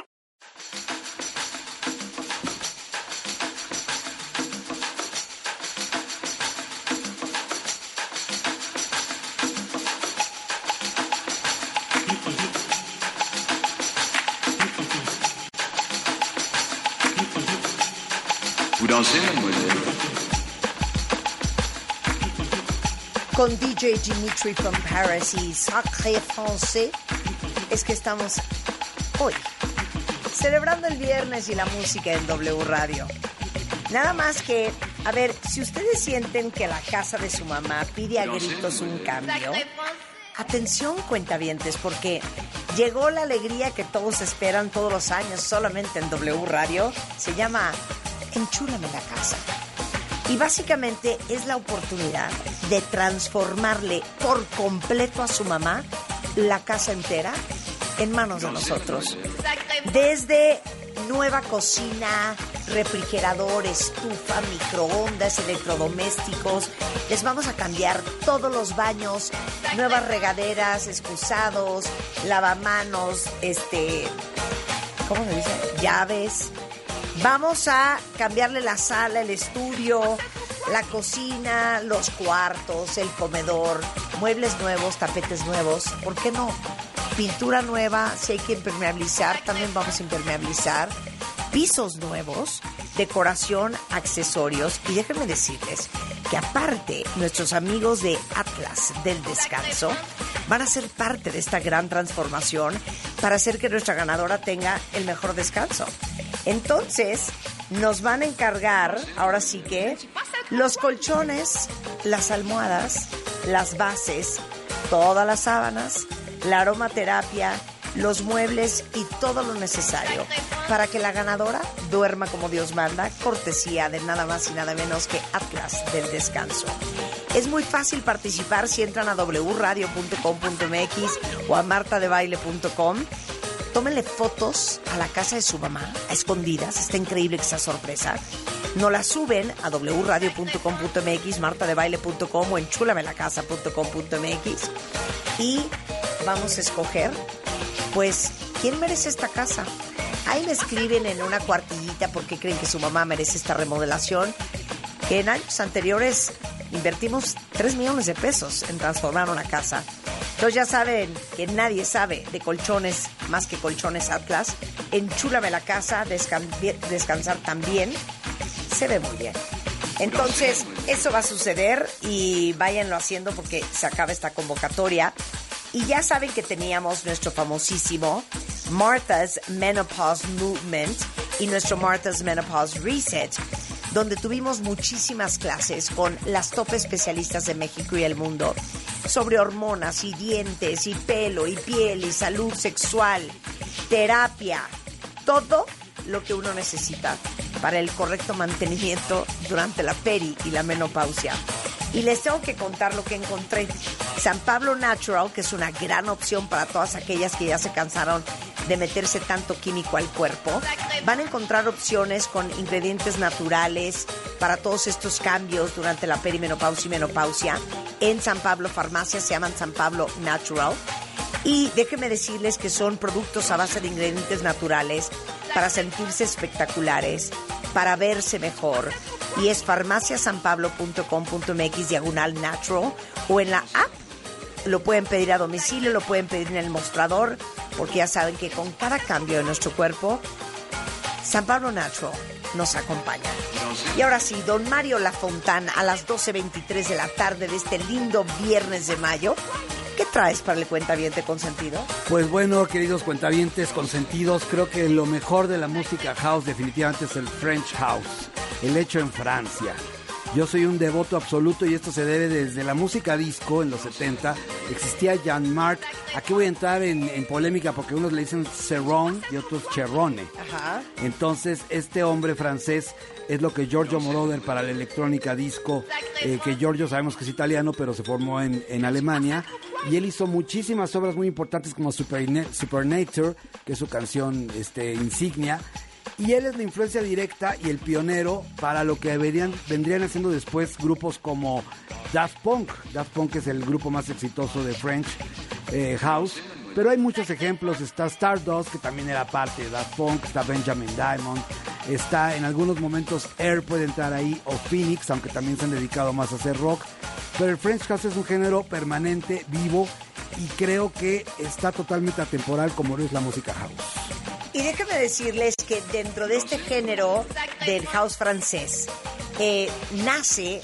Con D J Dimitri from Paris y Sacré Français, es que estamos hoy celebrando el viernes y la música en W Radio. Nada más que, a ver, si ustedes sienten que la casa de su mamá pide a gritos un cambio, atención, cuentavientes, porque llegó la alegría que todos esperan todos los años solamente en W Radio. Se llama Enchúlame la casa. Y básicamente es la oportunidad de transformarle por completo a su mamá la casa entera en manos de nosotros. Desde nueva cocina, refrigerador, estufa, microondas, electrodomésticos. Les vamos a cambiar todos los baños, nuevas regaderas, excusados, lavamanos, este, ¿cómo se dice? Llaves. Vamos a cambiarle la sala, el estudio, la cocina, los cuartos, el comedor, muebles nuevos, tapetes nuevos. ¿Por qué no? Pintura nueva, si hay que impermeabilizar, también vamos a impermeabilizar. Pisos nuevos, decoración, accesorios. Y déjenme decirles que aparte, nuestros amigos de Atlas del Descanso van a ser parte de esta gran transformación para hacer que nuestra ganadora tenga el mejor descanso. Entonces, nos van a encargar, ahora sí que, los colchones, las almohadas, las bases, todas las sábanas, la aromaterapia, los muebles y todo lo necesario para que la ganadora duerma como Dios manda, cortesía de nada más y nada menos que Atlas del Descanso. Es muy fácil participar si entran a doble u radio punto com punto m x o a marta de baile punto com. Tómenle fotos a la casa de su mamá, a escondidas. Está increíble que sea sorpresa. Nos la suben a doble u radio punto com punto m x, marta de baile punto com o enchúlame la casa punto com punto m x. Y vamos a escoger, pues, ¿quién merece esta casa? Ahí me escriben en una cuartillita por qué creen que su mamá merece esta remodelación. Que en años anteriores invertimos tres millones de pesos en transformar una casa. Entonces ya saben que nadie sabe de colchones más que Colchones Atlas. Enchúlame la casa, descan- descansar también. Se ve muy bien. Entonces, eso va a suceder y váyanlo haciendo porque se acaba esta convocatoria. Y ya saben que teníamos nuestro famosísimo Martha's Menopause Movement y nuestro Martha's Menopause Reset. donde tuvimos muchísimas clases con las top especialistas de México y el mundo sobre hormonas y dientes y pelo y piel y salud sexual, terapia, todo lo que uno necesita para el correcto mantenimiento durante la peri y la menopausia. Y les tengo que contar lo que encontré. San Pablo Natural, que es una gran opción para todas aquellas que ya se cansaron de meterse tanto químico al cuerpo. Van a encontrar opciones con ingredientes naturales para todos estos cambios durante la perimenopausia y menopausia. En San Pablo Farmacia se llaman San Pablo Natural. Y déjenme decirles que son productos a base de ingredientes naturales para sentirse espectaculares, para verse mejor. Y es farmaciasanpablo.com.mx diagonal natural o en la app. Lo pueden pedir a domicilio, lo pueden pedir en el mostrador, porque ya saben que con cada cambio de nuestro cuerpo, San Pablo Natural nos acompaña. Y ahora sí, don Mario Lafontán, a las doce veintitrés de la tarde de este lindo viernes de mayo, ¿qué traes para el cuentaviente consentido? Pues bueno, queridos cuentavientes consentidos, creo que lo mejor de la música house definitivamente es el French House, el hecho en Francia. Yo soy un devoto absoluto y esto se debe desde la música disco en los setenta. Existía Jean-Marc. Aquí voy a entrar en, en polémica porque unos le dicen Cerrone y otros Cherrone. Ajá. Entonces, este hombre francés es lo que Giorgio Moroder para la electrónica disco, eh, que Giorgio sabemos que es italiano, pero se formó en, en Alemania. Y él hizo muchísimas obras muy importantes como Super, Supernature, que es su canción este, insignia. Y él es la influencia directa y el pionero para lo que verían, vendrían haciendo después grupos como Daft Punk. Daft Punk es el grupo más exitoso de French eh, House. Pero hay muchos ejemplos. Está Stardust, que también era parte de Daft Punk. Está Benjamin Diamond. Está en algunos momentos Air puede entrar ahí, o Phoenix, aunque también se han dedicado más a hacer rock. Pero el French House es un género permanente, vivo, y creo que está totalmente atemporal como lo es la música house. Y déjenme decirles que dentro de este género del house francés eh, nace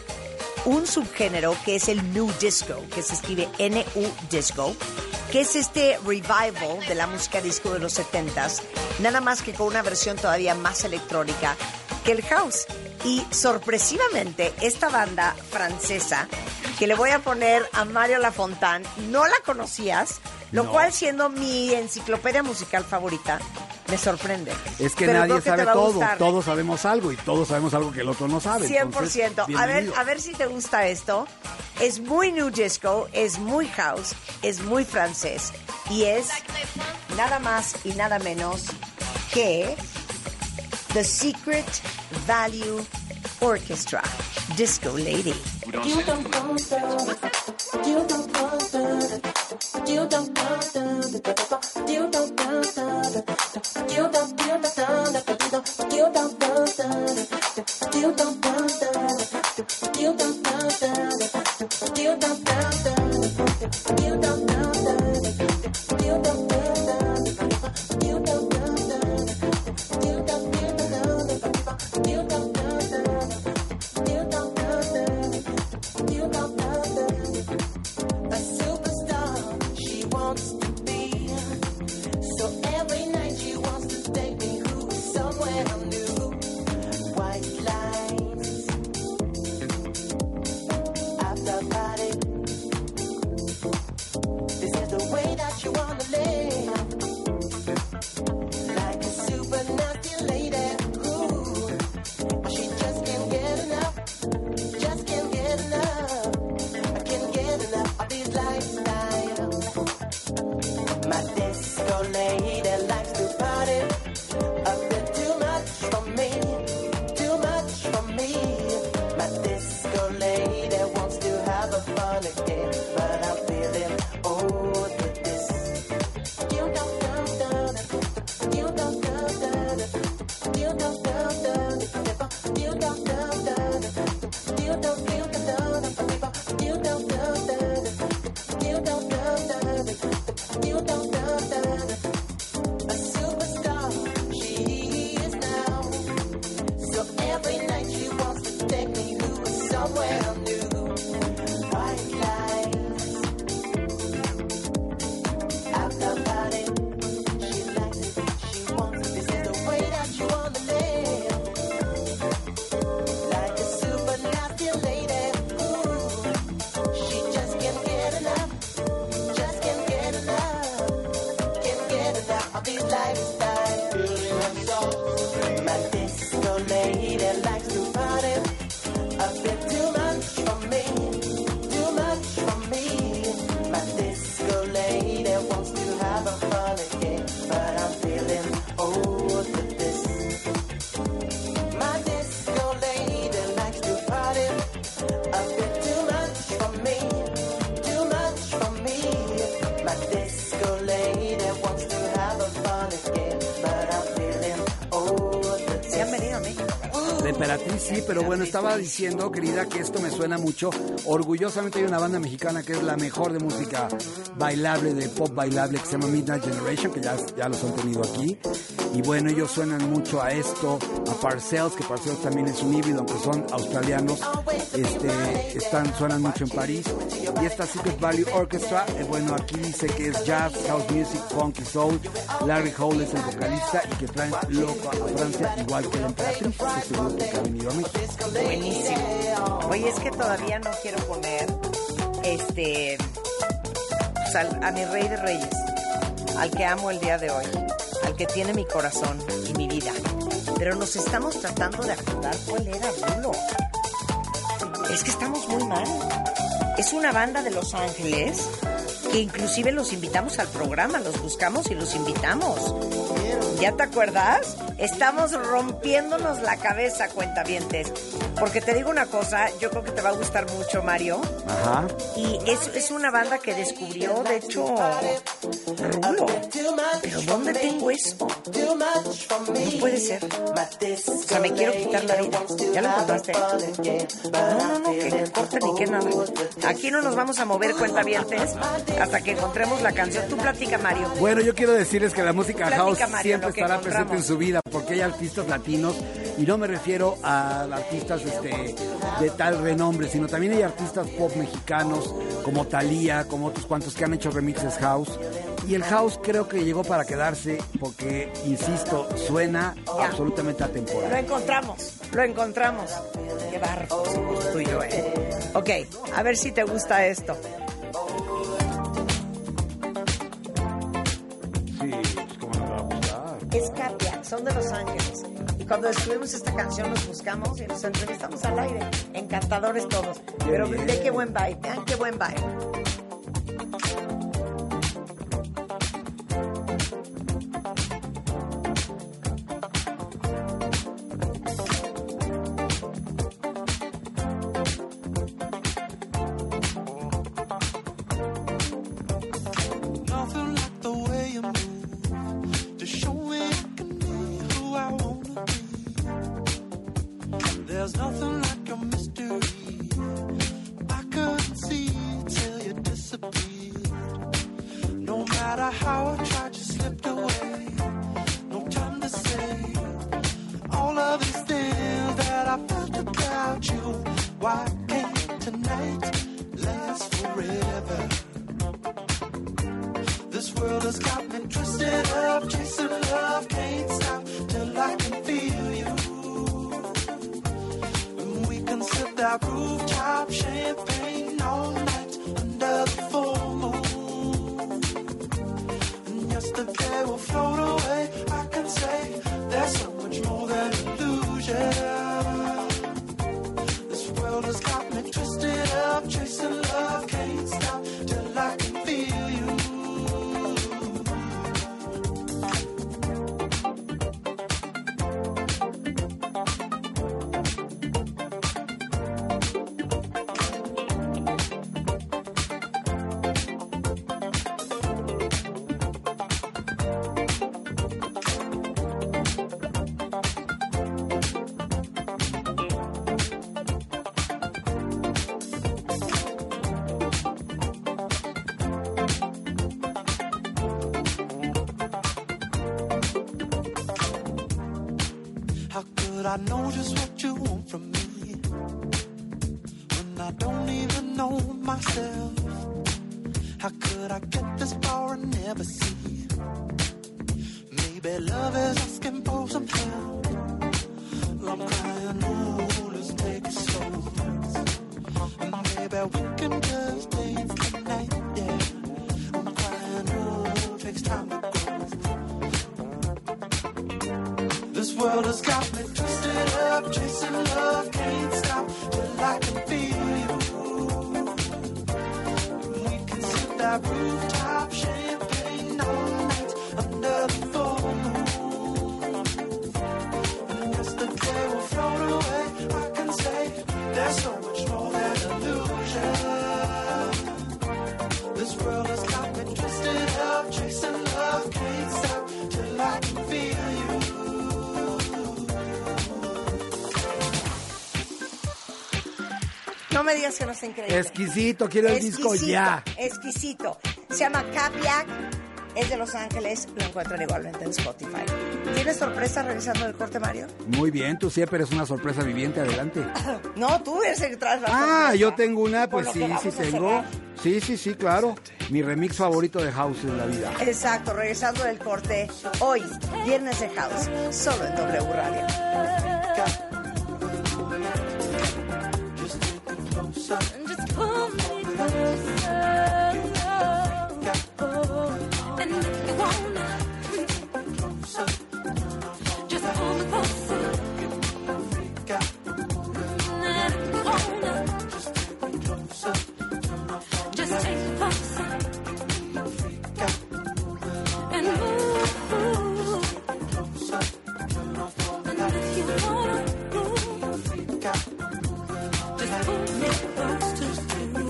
un subgénero que es el New Disco, que se escribe N U Disco, que es este revival de la música disco de los setentas, nada más que con una versión todavía más electrónica que el house. Y sorpresivamente esta banda francesa, que le voy a poner a Mario Lafontán, no la conocías, lo No. cual siendo mi enciclopedia musical favorita, me sorprende. Es que Pero nadie creo que sabe te va a todo, gustar. todos sabemos algo y todos sabemos algo que el otro no sabe. cien por ciento. Entonces, A ver, bienvenido. a ver si te gusta esto. Es muy new disco, es muy house, es muy francés y es nada más y nada menos que The Secret Value Orchestra, Disco Lady. Emperatriz, sí, pero bueno, estaba diciendo, querida, que esto me suena mucho. Orgullosamente hay una banda mexicana que es la mejor de música bailable, de pop bailable, que se llama Midnight Generation, que ya, ya los han tenido aquí. Y bueno, ellos suenan mucho a esto, a Parcells, que Parcells también es un híbrido, aunque son australianos. Este, están, suenan mucho en París. Y esta Secret Valley Orchestra, eh, bueno, aquí dice que es jazz, house music, funk y soul. Larry Hall es el vocalista y que traen loco a Francia, igual que la Emperatriz, que es el grupo que ha venido a México. Buenísimo. Oye, es que todavía no quiero poner este pues, al, a mi rey de reyes, al que amo el día de hoy, al que tiene mi corazón y mi vida. Pero nos estamos tratando de acordar cuál era Rulo. Es que estamos muy mal. Es una banda de Los Ángeles que inclusive los invitamos al programa, los buscamos y los invitamos. ¿Ya te acuerdas? Estamos rompiéndonos la cabeza, cuentavientes. Porque te digo una cosa, yo creo que te va a gustar mucho, Mario. Ajá. Y es, es una banda que descubrió, de hecho, Rulo. ¿Pero dónde tengo eso? No puede ser. O sea, me quiero quitar la vida. ¿Ya lo encontraste? No, no, no, que corte ni que nada. Aquí no nos vamos a mover, cuentavientes, hasta que encontremos la canción. Tú platica, Mario. Bueno, yo quiero decirles que la música Platica, house Mario, siempre lo que estará encontramos. presente en su vida, porque hay artistas latinos, y no me refiero a artistas este, de tal renombre, sino también hay artistas pop mexicanos, como Thalía, como otros cuantos que han hecho remixes house. Y el house creo que llegó para quedarse, porque, insisto, suena Ya. absolutamente atemporal. Lo encontramos, lo encontramos. Qué barro somos tú y yo, ¿eh? Ok, a ver si te gusta esto. Sí, pues cómo no me va a gustar. Es Katia, son de Los Ángeles. Y cuando descubrimos esta canción nos buscamos y nos entrevistamos al aire. Encantadores todos. Pero bien. ve qué buen vibe, vean qué buen vibe. Nothing like the way you move to show me I can be who I wanna be. There's nothing like your mystery. I couldn't see till you disappeared. No matter how I tried, you slipped away. No time to say all of these things that I felt about you. Why can't tonight last forever? This world has got me twisted up, chasing love, can't stop till I can feel you. And we can sip that rooftop champagne all night under the full moon. And yesterday will float away, I can say there's so much more than illusion. This world has got me twisted up, chasing love, can't stop till I can feel you. How could I know just what you want from me when I don't even know myself? How could I get this far and never see? Maybe love is asking for some help. I'm crying, ooh, let's take it slow. And maybe we can just dance tonight, yeah. I'm crying, ooh, takes time to grow. This world has got me twisted up, chasing love, can't stop till I can feel you. And we can sip that rooftop champagne all night under the full moon. And yesterday will float away, I can say there's so much more than illusion. This world has got me twisted up, chasing love, can't stop till I can feel you. No me digas que no está increíble. Exquisito, quiero el disco ya. Exquisito. Se llama Capiac, es de Los Ángeles, lo encuentran igualmente en Spotify. ¿Tienes sorpresa regresando del corte, Mario? Muy bien, tú siempre eres una sorpresa viviente, adelante. No, tú eres el que traes la Ah, sorpresa. yo tengo una, pues Por sí, lo que sí vamos a tengo. cerrar. Sí, sí, sí, claro. Mi remix favorito de House en la vida. Exacto, regresando del corte, hoy, Viernes de House, solo en W Radio. Just pull me closer. And if you wanna, just pull me closer. And if you wanna, just take me closer. And move. And if you wanna move, just pull me closer.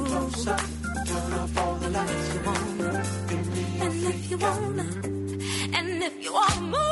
And if you wanna, and if you wanna, and if you wanna move.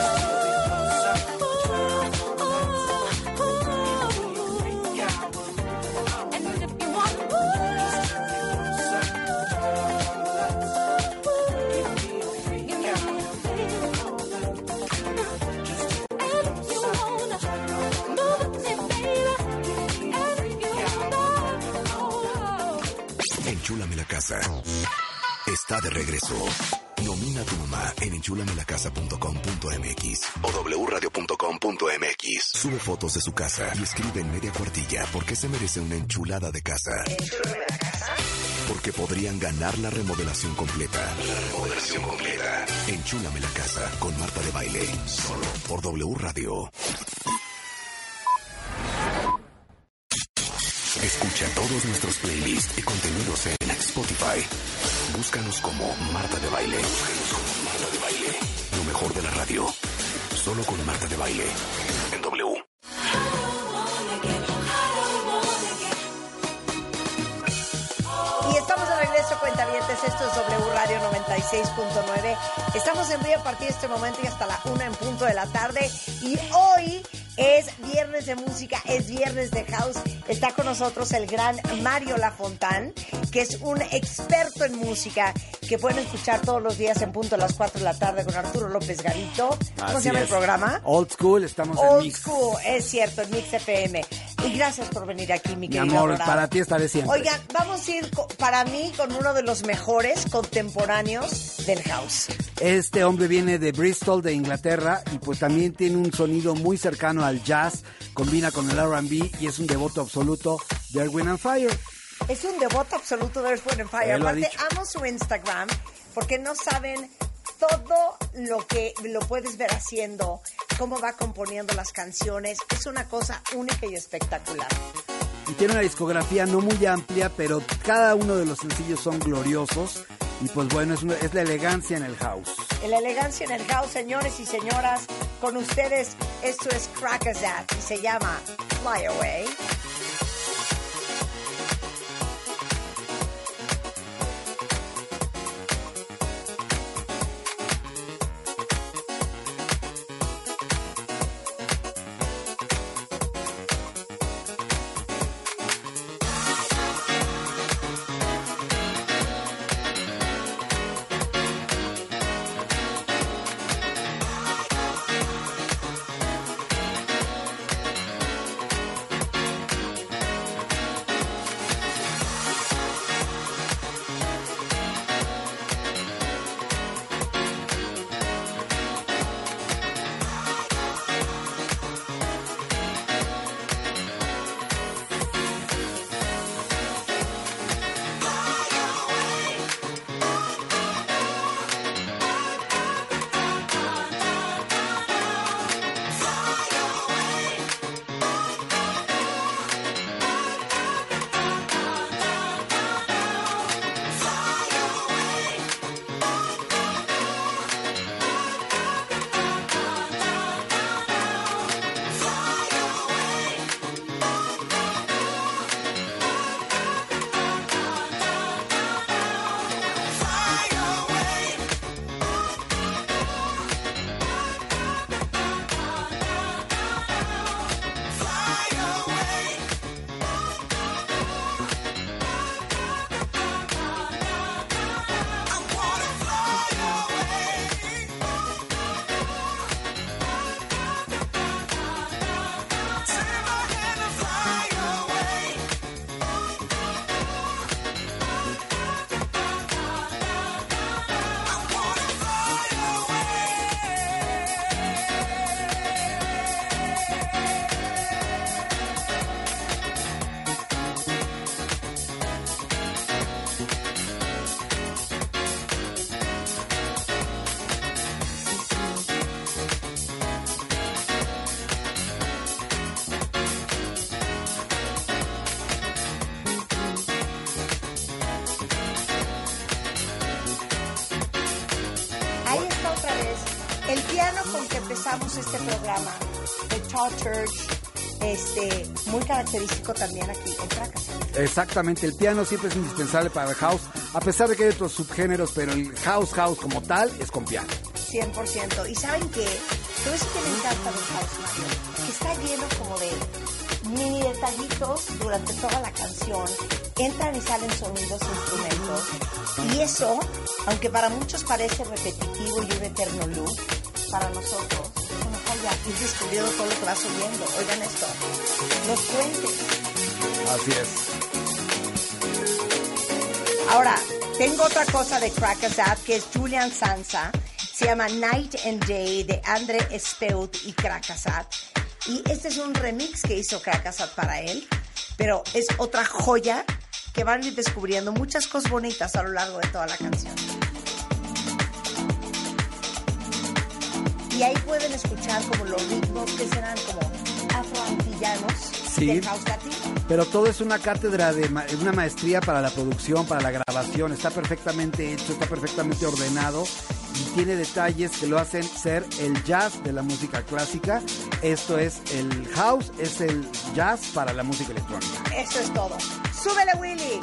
Enchúlame la casa. Está de regreso. Nomina a tu mamá en enchúlame la casa punto com punto m x o w radio punto com punto m x. Sube fotos de su casa y escribe en media cuartilla por qué se merece una enchulada de casa. Porque podrían ganar la remodelación completa. La remodelación completa. Enchúlame la casa con Marta de Baile. Solo por W Radio. Escucha todos nuestros playlists y contenidos en Spotify. Búscanos como Marta de Baile. Búscanos como Marta de Baile. Lo mejor de la radio. Solo con Marta de Baile. En W. Y estamos de regreso, cuentavientes. Esto es W Radio noventa y seis punto nueve. Estamos en vivo a partir de este momento y hasta la una en punto de la tarde. Y hoy es viernes de música, es viernes de house. Está con nosotros el gran Mario Lafontán, que es un experto en música, que pueden escuchar todos los días en punto a las cuatro de la tarde con Arturo López Garito. ¿Cómo Así se llama es. el programa? Old School, estamos en Old Mix. School, es cierto, en Mix F M. Y gracias por venir aquí, mi Mi querido amor, adorado. para ti estaré siempre. Oigan, vamos a ir co- para mí con uno de los mejores contemporáneos del house. Este hombre viene de Bristol, de Inglaterra, y pues también tiene un sonido muy cercano al jazz, combina con el R and B y es un devoto absoluto de Earth, Wind and Fire. Es un devoto absoluto de Earth, Wind and Fire. Él lo ha Aparte, dicho. amo su Instagram porque no saben todo lo que lo puedes ver haciendo, cómo va componiendo las canciones. Es una cosa única y espectacular. Y tiene una discografía no muy amplia, pero cada uno de los sencillos son gloriosos. Y pues bueno, es, una- es la elegancia en el house. La elegancia en el house, señores y señoras. Con ustedes, esto es Crackazat y se llama Fly Away. piano con que empezamos este programa, The Tall Church, este, muy característico también aquí en Fracasat. Exactamente, el piano siempre es indispensable para el house, a pesar de que hay otros subgéneros, pero el house house como tal es con piano. cien por ciento. ¿Y saben qué? Todo eso que me encanta del house, Mario, que está lleno como de mini detallitos durante toda la canción. Entran y salen sonidos, instrumentos. Y eso, aunque para muchos parece repetitivo y un eterno loop, para nosotros es una joya ir descubriendo todo lo que vas oyendo. Oigan esto, los puentes. Así es. Ahora, tengo otra cosa de Fracasat que es Julian Sansa. Se llama Night and Day de André Speut y Fracasat. Y este es un remix que hizo Fracasat para él. Pero es otra joya que van a ir descubriendo muchas cosas bonitas a lo largo de toda la canción. Y ahí pueden escuchar como los ritmos que serán como afroantillanos, sí, del house latino. Pero todo es una cátedra de ma- una maestría para la producción, para la grabación. Está perfectamente hecho, está perfectamente ordenado y tiene detalles que lo hacen ser el jazz de la música clásica. Esto es el house, es el jazz para la música electrónica. Eso es todo. ¡Súbele, Willy!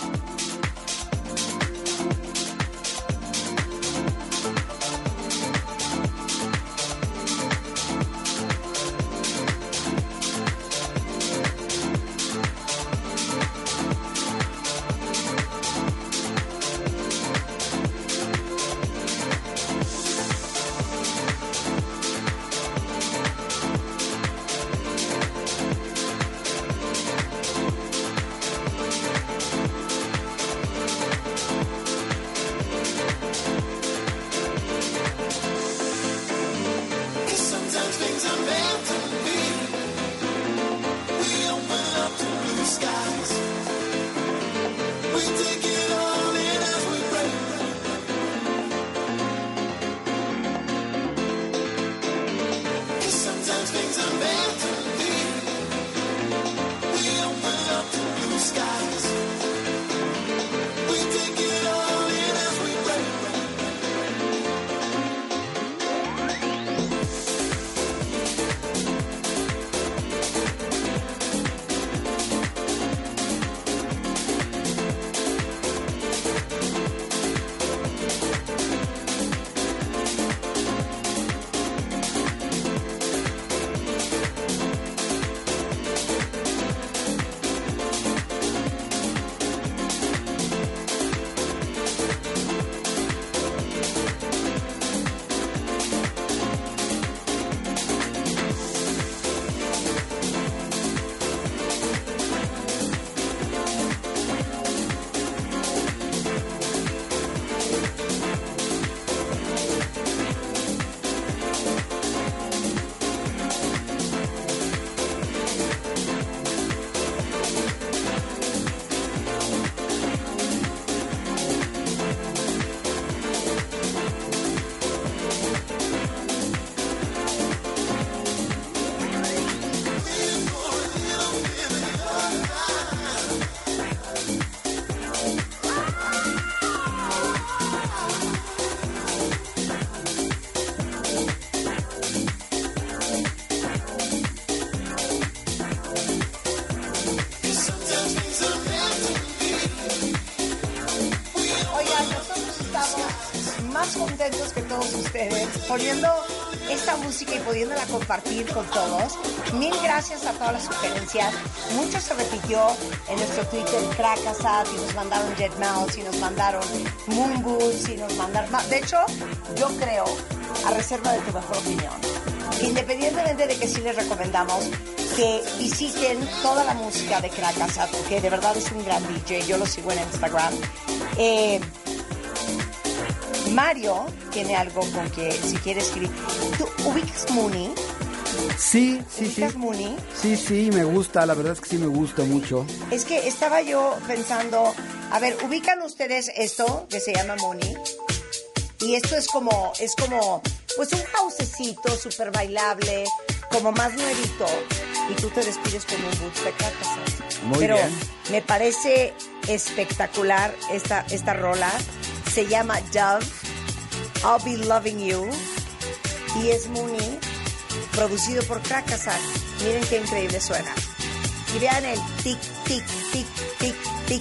Contentos que todos ustedes, poniendo esta música y pudiéndola compartir con todos. Mil gracias a todas las sugerencias. Mucho se repitió en nuestro Twitter, Fracasat, y nos mandaron Jet Mouse, y nos mandaron Moon Boots, y nos mandaron... De hecho, yo creo, a reserva de tu mejor opinión, que independientemente de que sí les recomendamos que visiten toda la música de Fracasat, porque de verdad es un gran D J, yo lo sigo en Instagram. Eh... Mario tiene algo con que si quiere escribir. ¿Tú ubicas Mooney? Sí, sí, sí. ¿Ubicas Mooney? Sí, sí, me gusta, la verdad es que sí me gusta mucho. Es que estaba yo pensando, a ver, ¿ubican ustedes esto que se llama Mooney? Y esto es como, es como, pues un housecito súper bailable, como más nuevito. Y tú te despides con un boots de Fracasat. Muy Pero bien. me parece espectacular esta, esta rola. Se llama Dove, I'll Be Loving You. y es Mooney, producido por Crackazak. Miren qué increíble suena. Y vean el tic, tic, tic, tic, tic.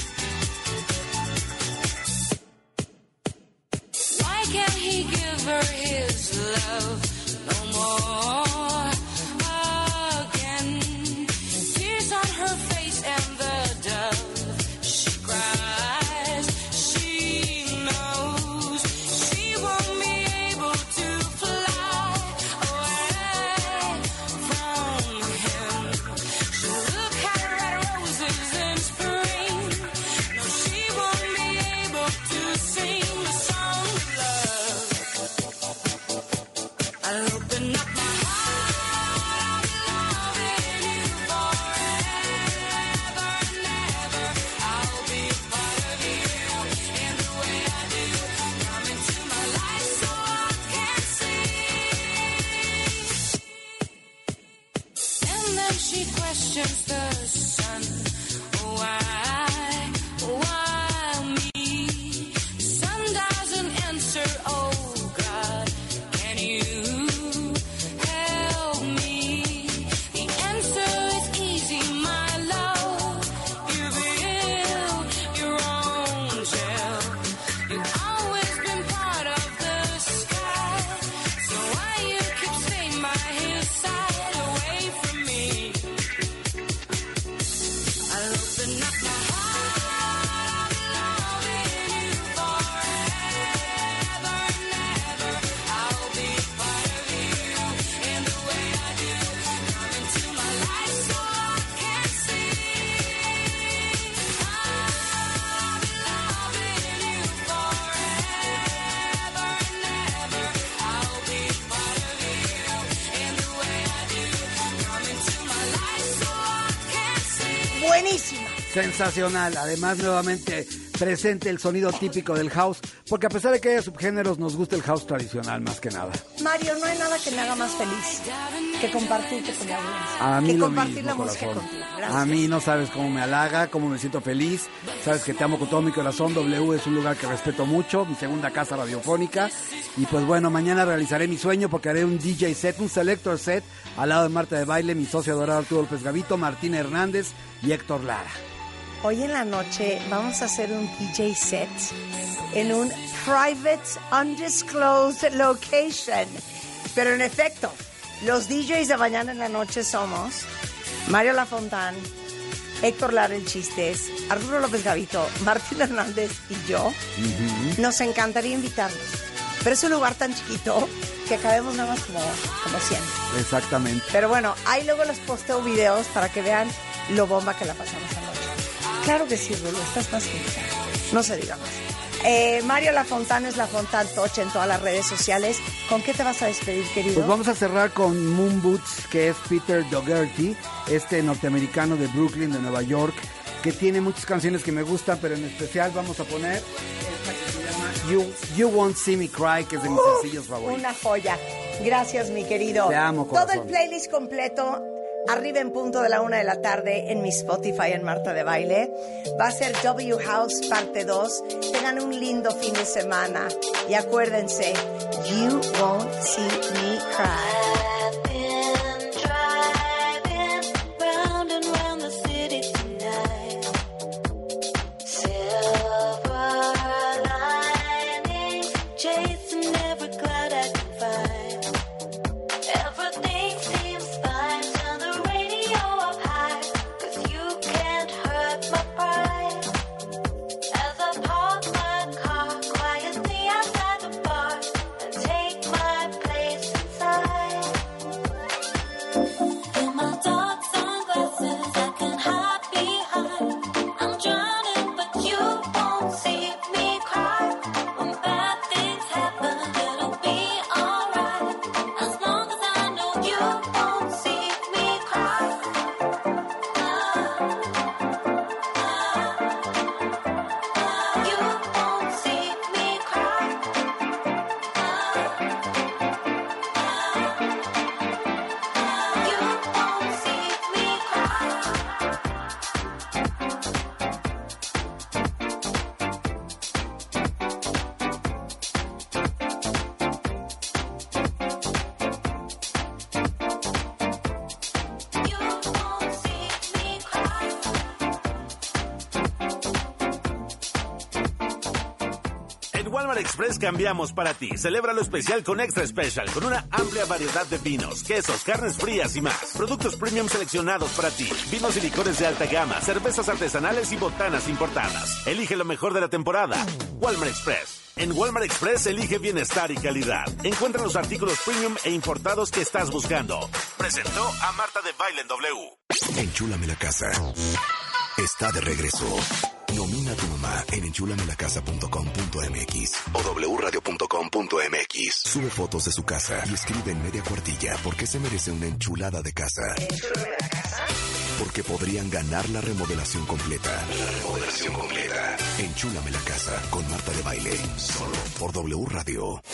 Why can't he give her his love no more again? Tears on her face and the dove she cries. She knows she won't be able to fly away from him. She'll look at red roses in spring. No, she won't be able to sing the song of love. I'll open up my heart, I'll be loving you forever and ever. I'll be a part of you in the way I do. Come into my life so I can see. And then she questions the sun. Why, why me? The sun doesn't answer. Oh God, can you help me? The answer is easy, my love. You build your own shell. You've always been part of the sky. So why you keep staying by his side away from me? I'll open up my heart, I'll be loving you forever and ever. I'll be a part of you in the way I do. Come into my life so I can see. I'll be loving you forever and ever. I'll be a part of you in the way I do. Come into my life so I can see. Buenísima. Sensacional. Además, nuevamente presente el sonido típico del house, porque a pesar de que haya subgéneros, nos gusta el house tradicional más que nada. Mario, no hay nada que me haga más feliz que compartirte con la audiencia. A mí que lo compartir mismo, la música corazón. contigo. Gracias. A mí no sabes cómo me halaga, cómo me siento feliz. Sabes que te amo con todo mi corazón. W es un lugar que respeto mucho, mi segunda casa radiofónica. Y pues bueno, mañana realizaré mi sueño porque haré un D J set, un selector set, al lado de Marta de Baile, mi socio adorado Arturo López Gavito, Martín Hernández y Héctor Lara. Hoy en la noche vamos a hacer un D J set en un private, undisclosed location. Pero en efecto, los D Js de mañana en la noche somos Mario Lafontán, Héctor Lara el Chistes, Arturo López Gavito, Martín Hernández y yo. Uh-huh. Nos encantaría invitarlos. Pero es un lugar tan chiquito que cabemos nada más como, como cien. Exactamente. Pero bueno, ahí luego les posteo videos para que vean lo bomba que la pasamos anoche. Claro que sí, Rulo, estás más que invitada. No se diga más. Eh, Mario Lafontán es Lafontán Touch en todas las redes sociales. ¿Con qué te vas a despedir, querido? Pues vamos a cerrar con Moon Boots, que es Peter Dougherty, este norteamericano de Brooklyn, de Nueva York, que tiene muchas canciones que me gustan, pero en especial vamos a poner esta que se llama You, You Won't See Me Cry, que es de mis uh, sencillos favoritos. Una joya. Gracias, mi querido. Te amo, corazón. Todo el playlist completo, arriba en punto de la una de la tarde en mi Spotify en Marta de Baile. Va a ser W House parte dos. Tengan un lindo fin de semana. Y acuérdense, You Won't See Me Cry. Bye. Walmart Express cambiamos para ti. Celebra lo especial con Extra Special, con una amplia variedad de vinos, quesos, carnes frías y más. Productos premium seleccionados para ti. Vinos y licores de alta gama, cervezas artesanales y botanas importadas. Elige lo mejor de la temporada. Walmart Express. En Walmart Express elige bienestar y calidad. Encuentra los artículos premium e importados que estás buscando. Presentó a Marta de Baile en W. Enchúlame la casa. Está de regreso. Nomina a tu mamá en enchúlame la casa punto com punto m x o w radio punto com punto m x. Sube fotos de su casa y escribe en media cuartilla por qué se merece una enchulada de casa. ¿Enchúlame la casa? Porque podrían ganar la remodelación completa. La remodelación completa. Enchúlame la casa con Marta de Baile. Solo por W Radio.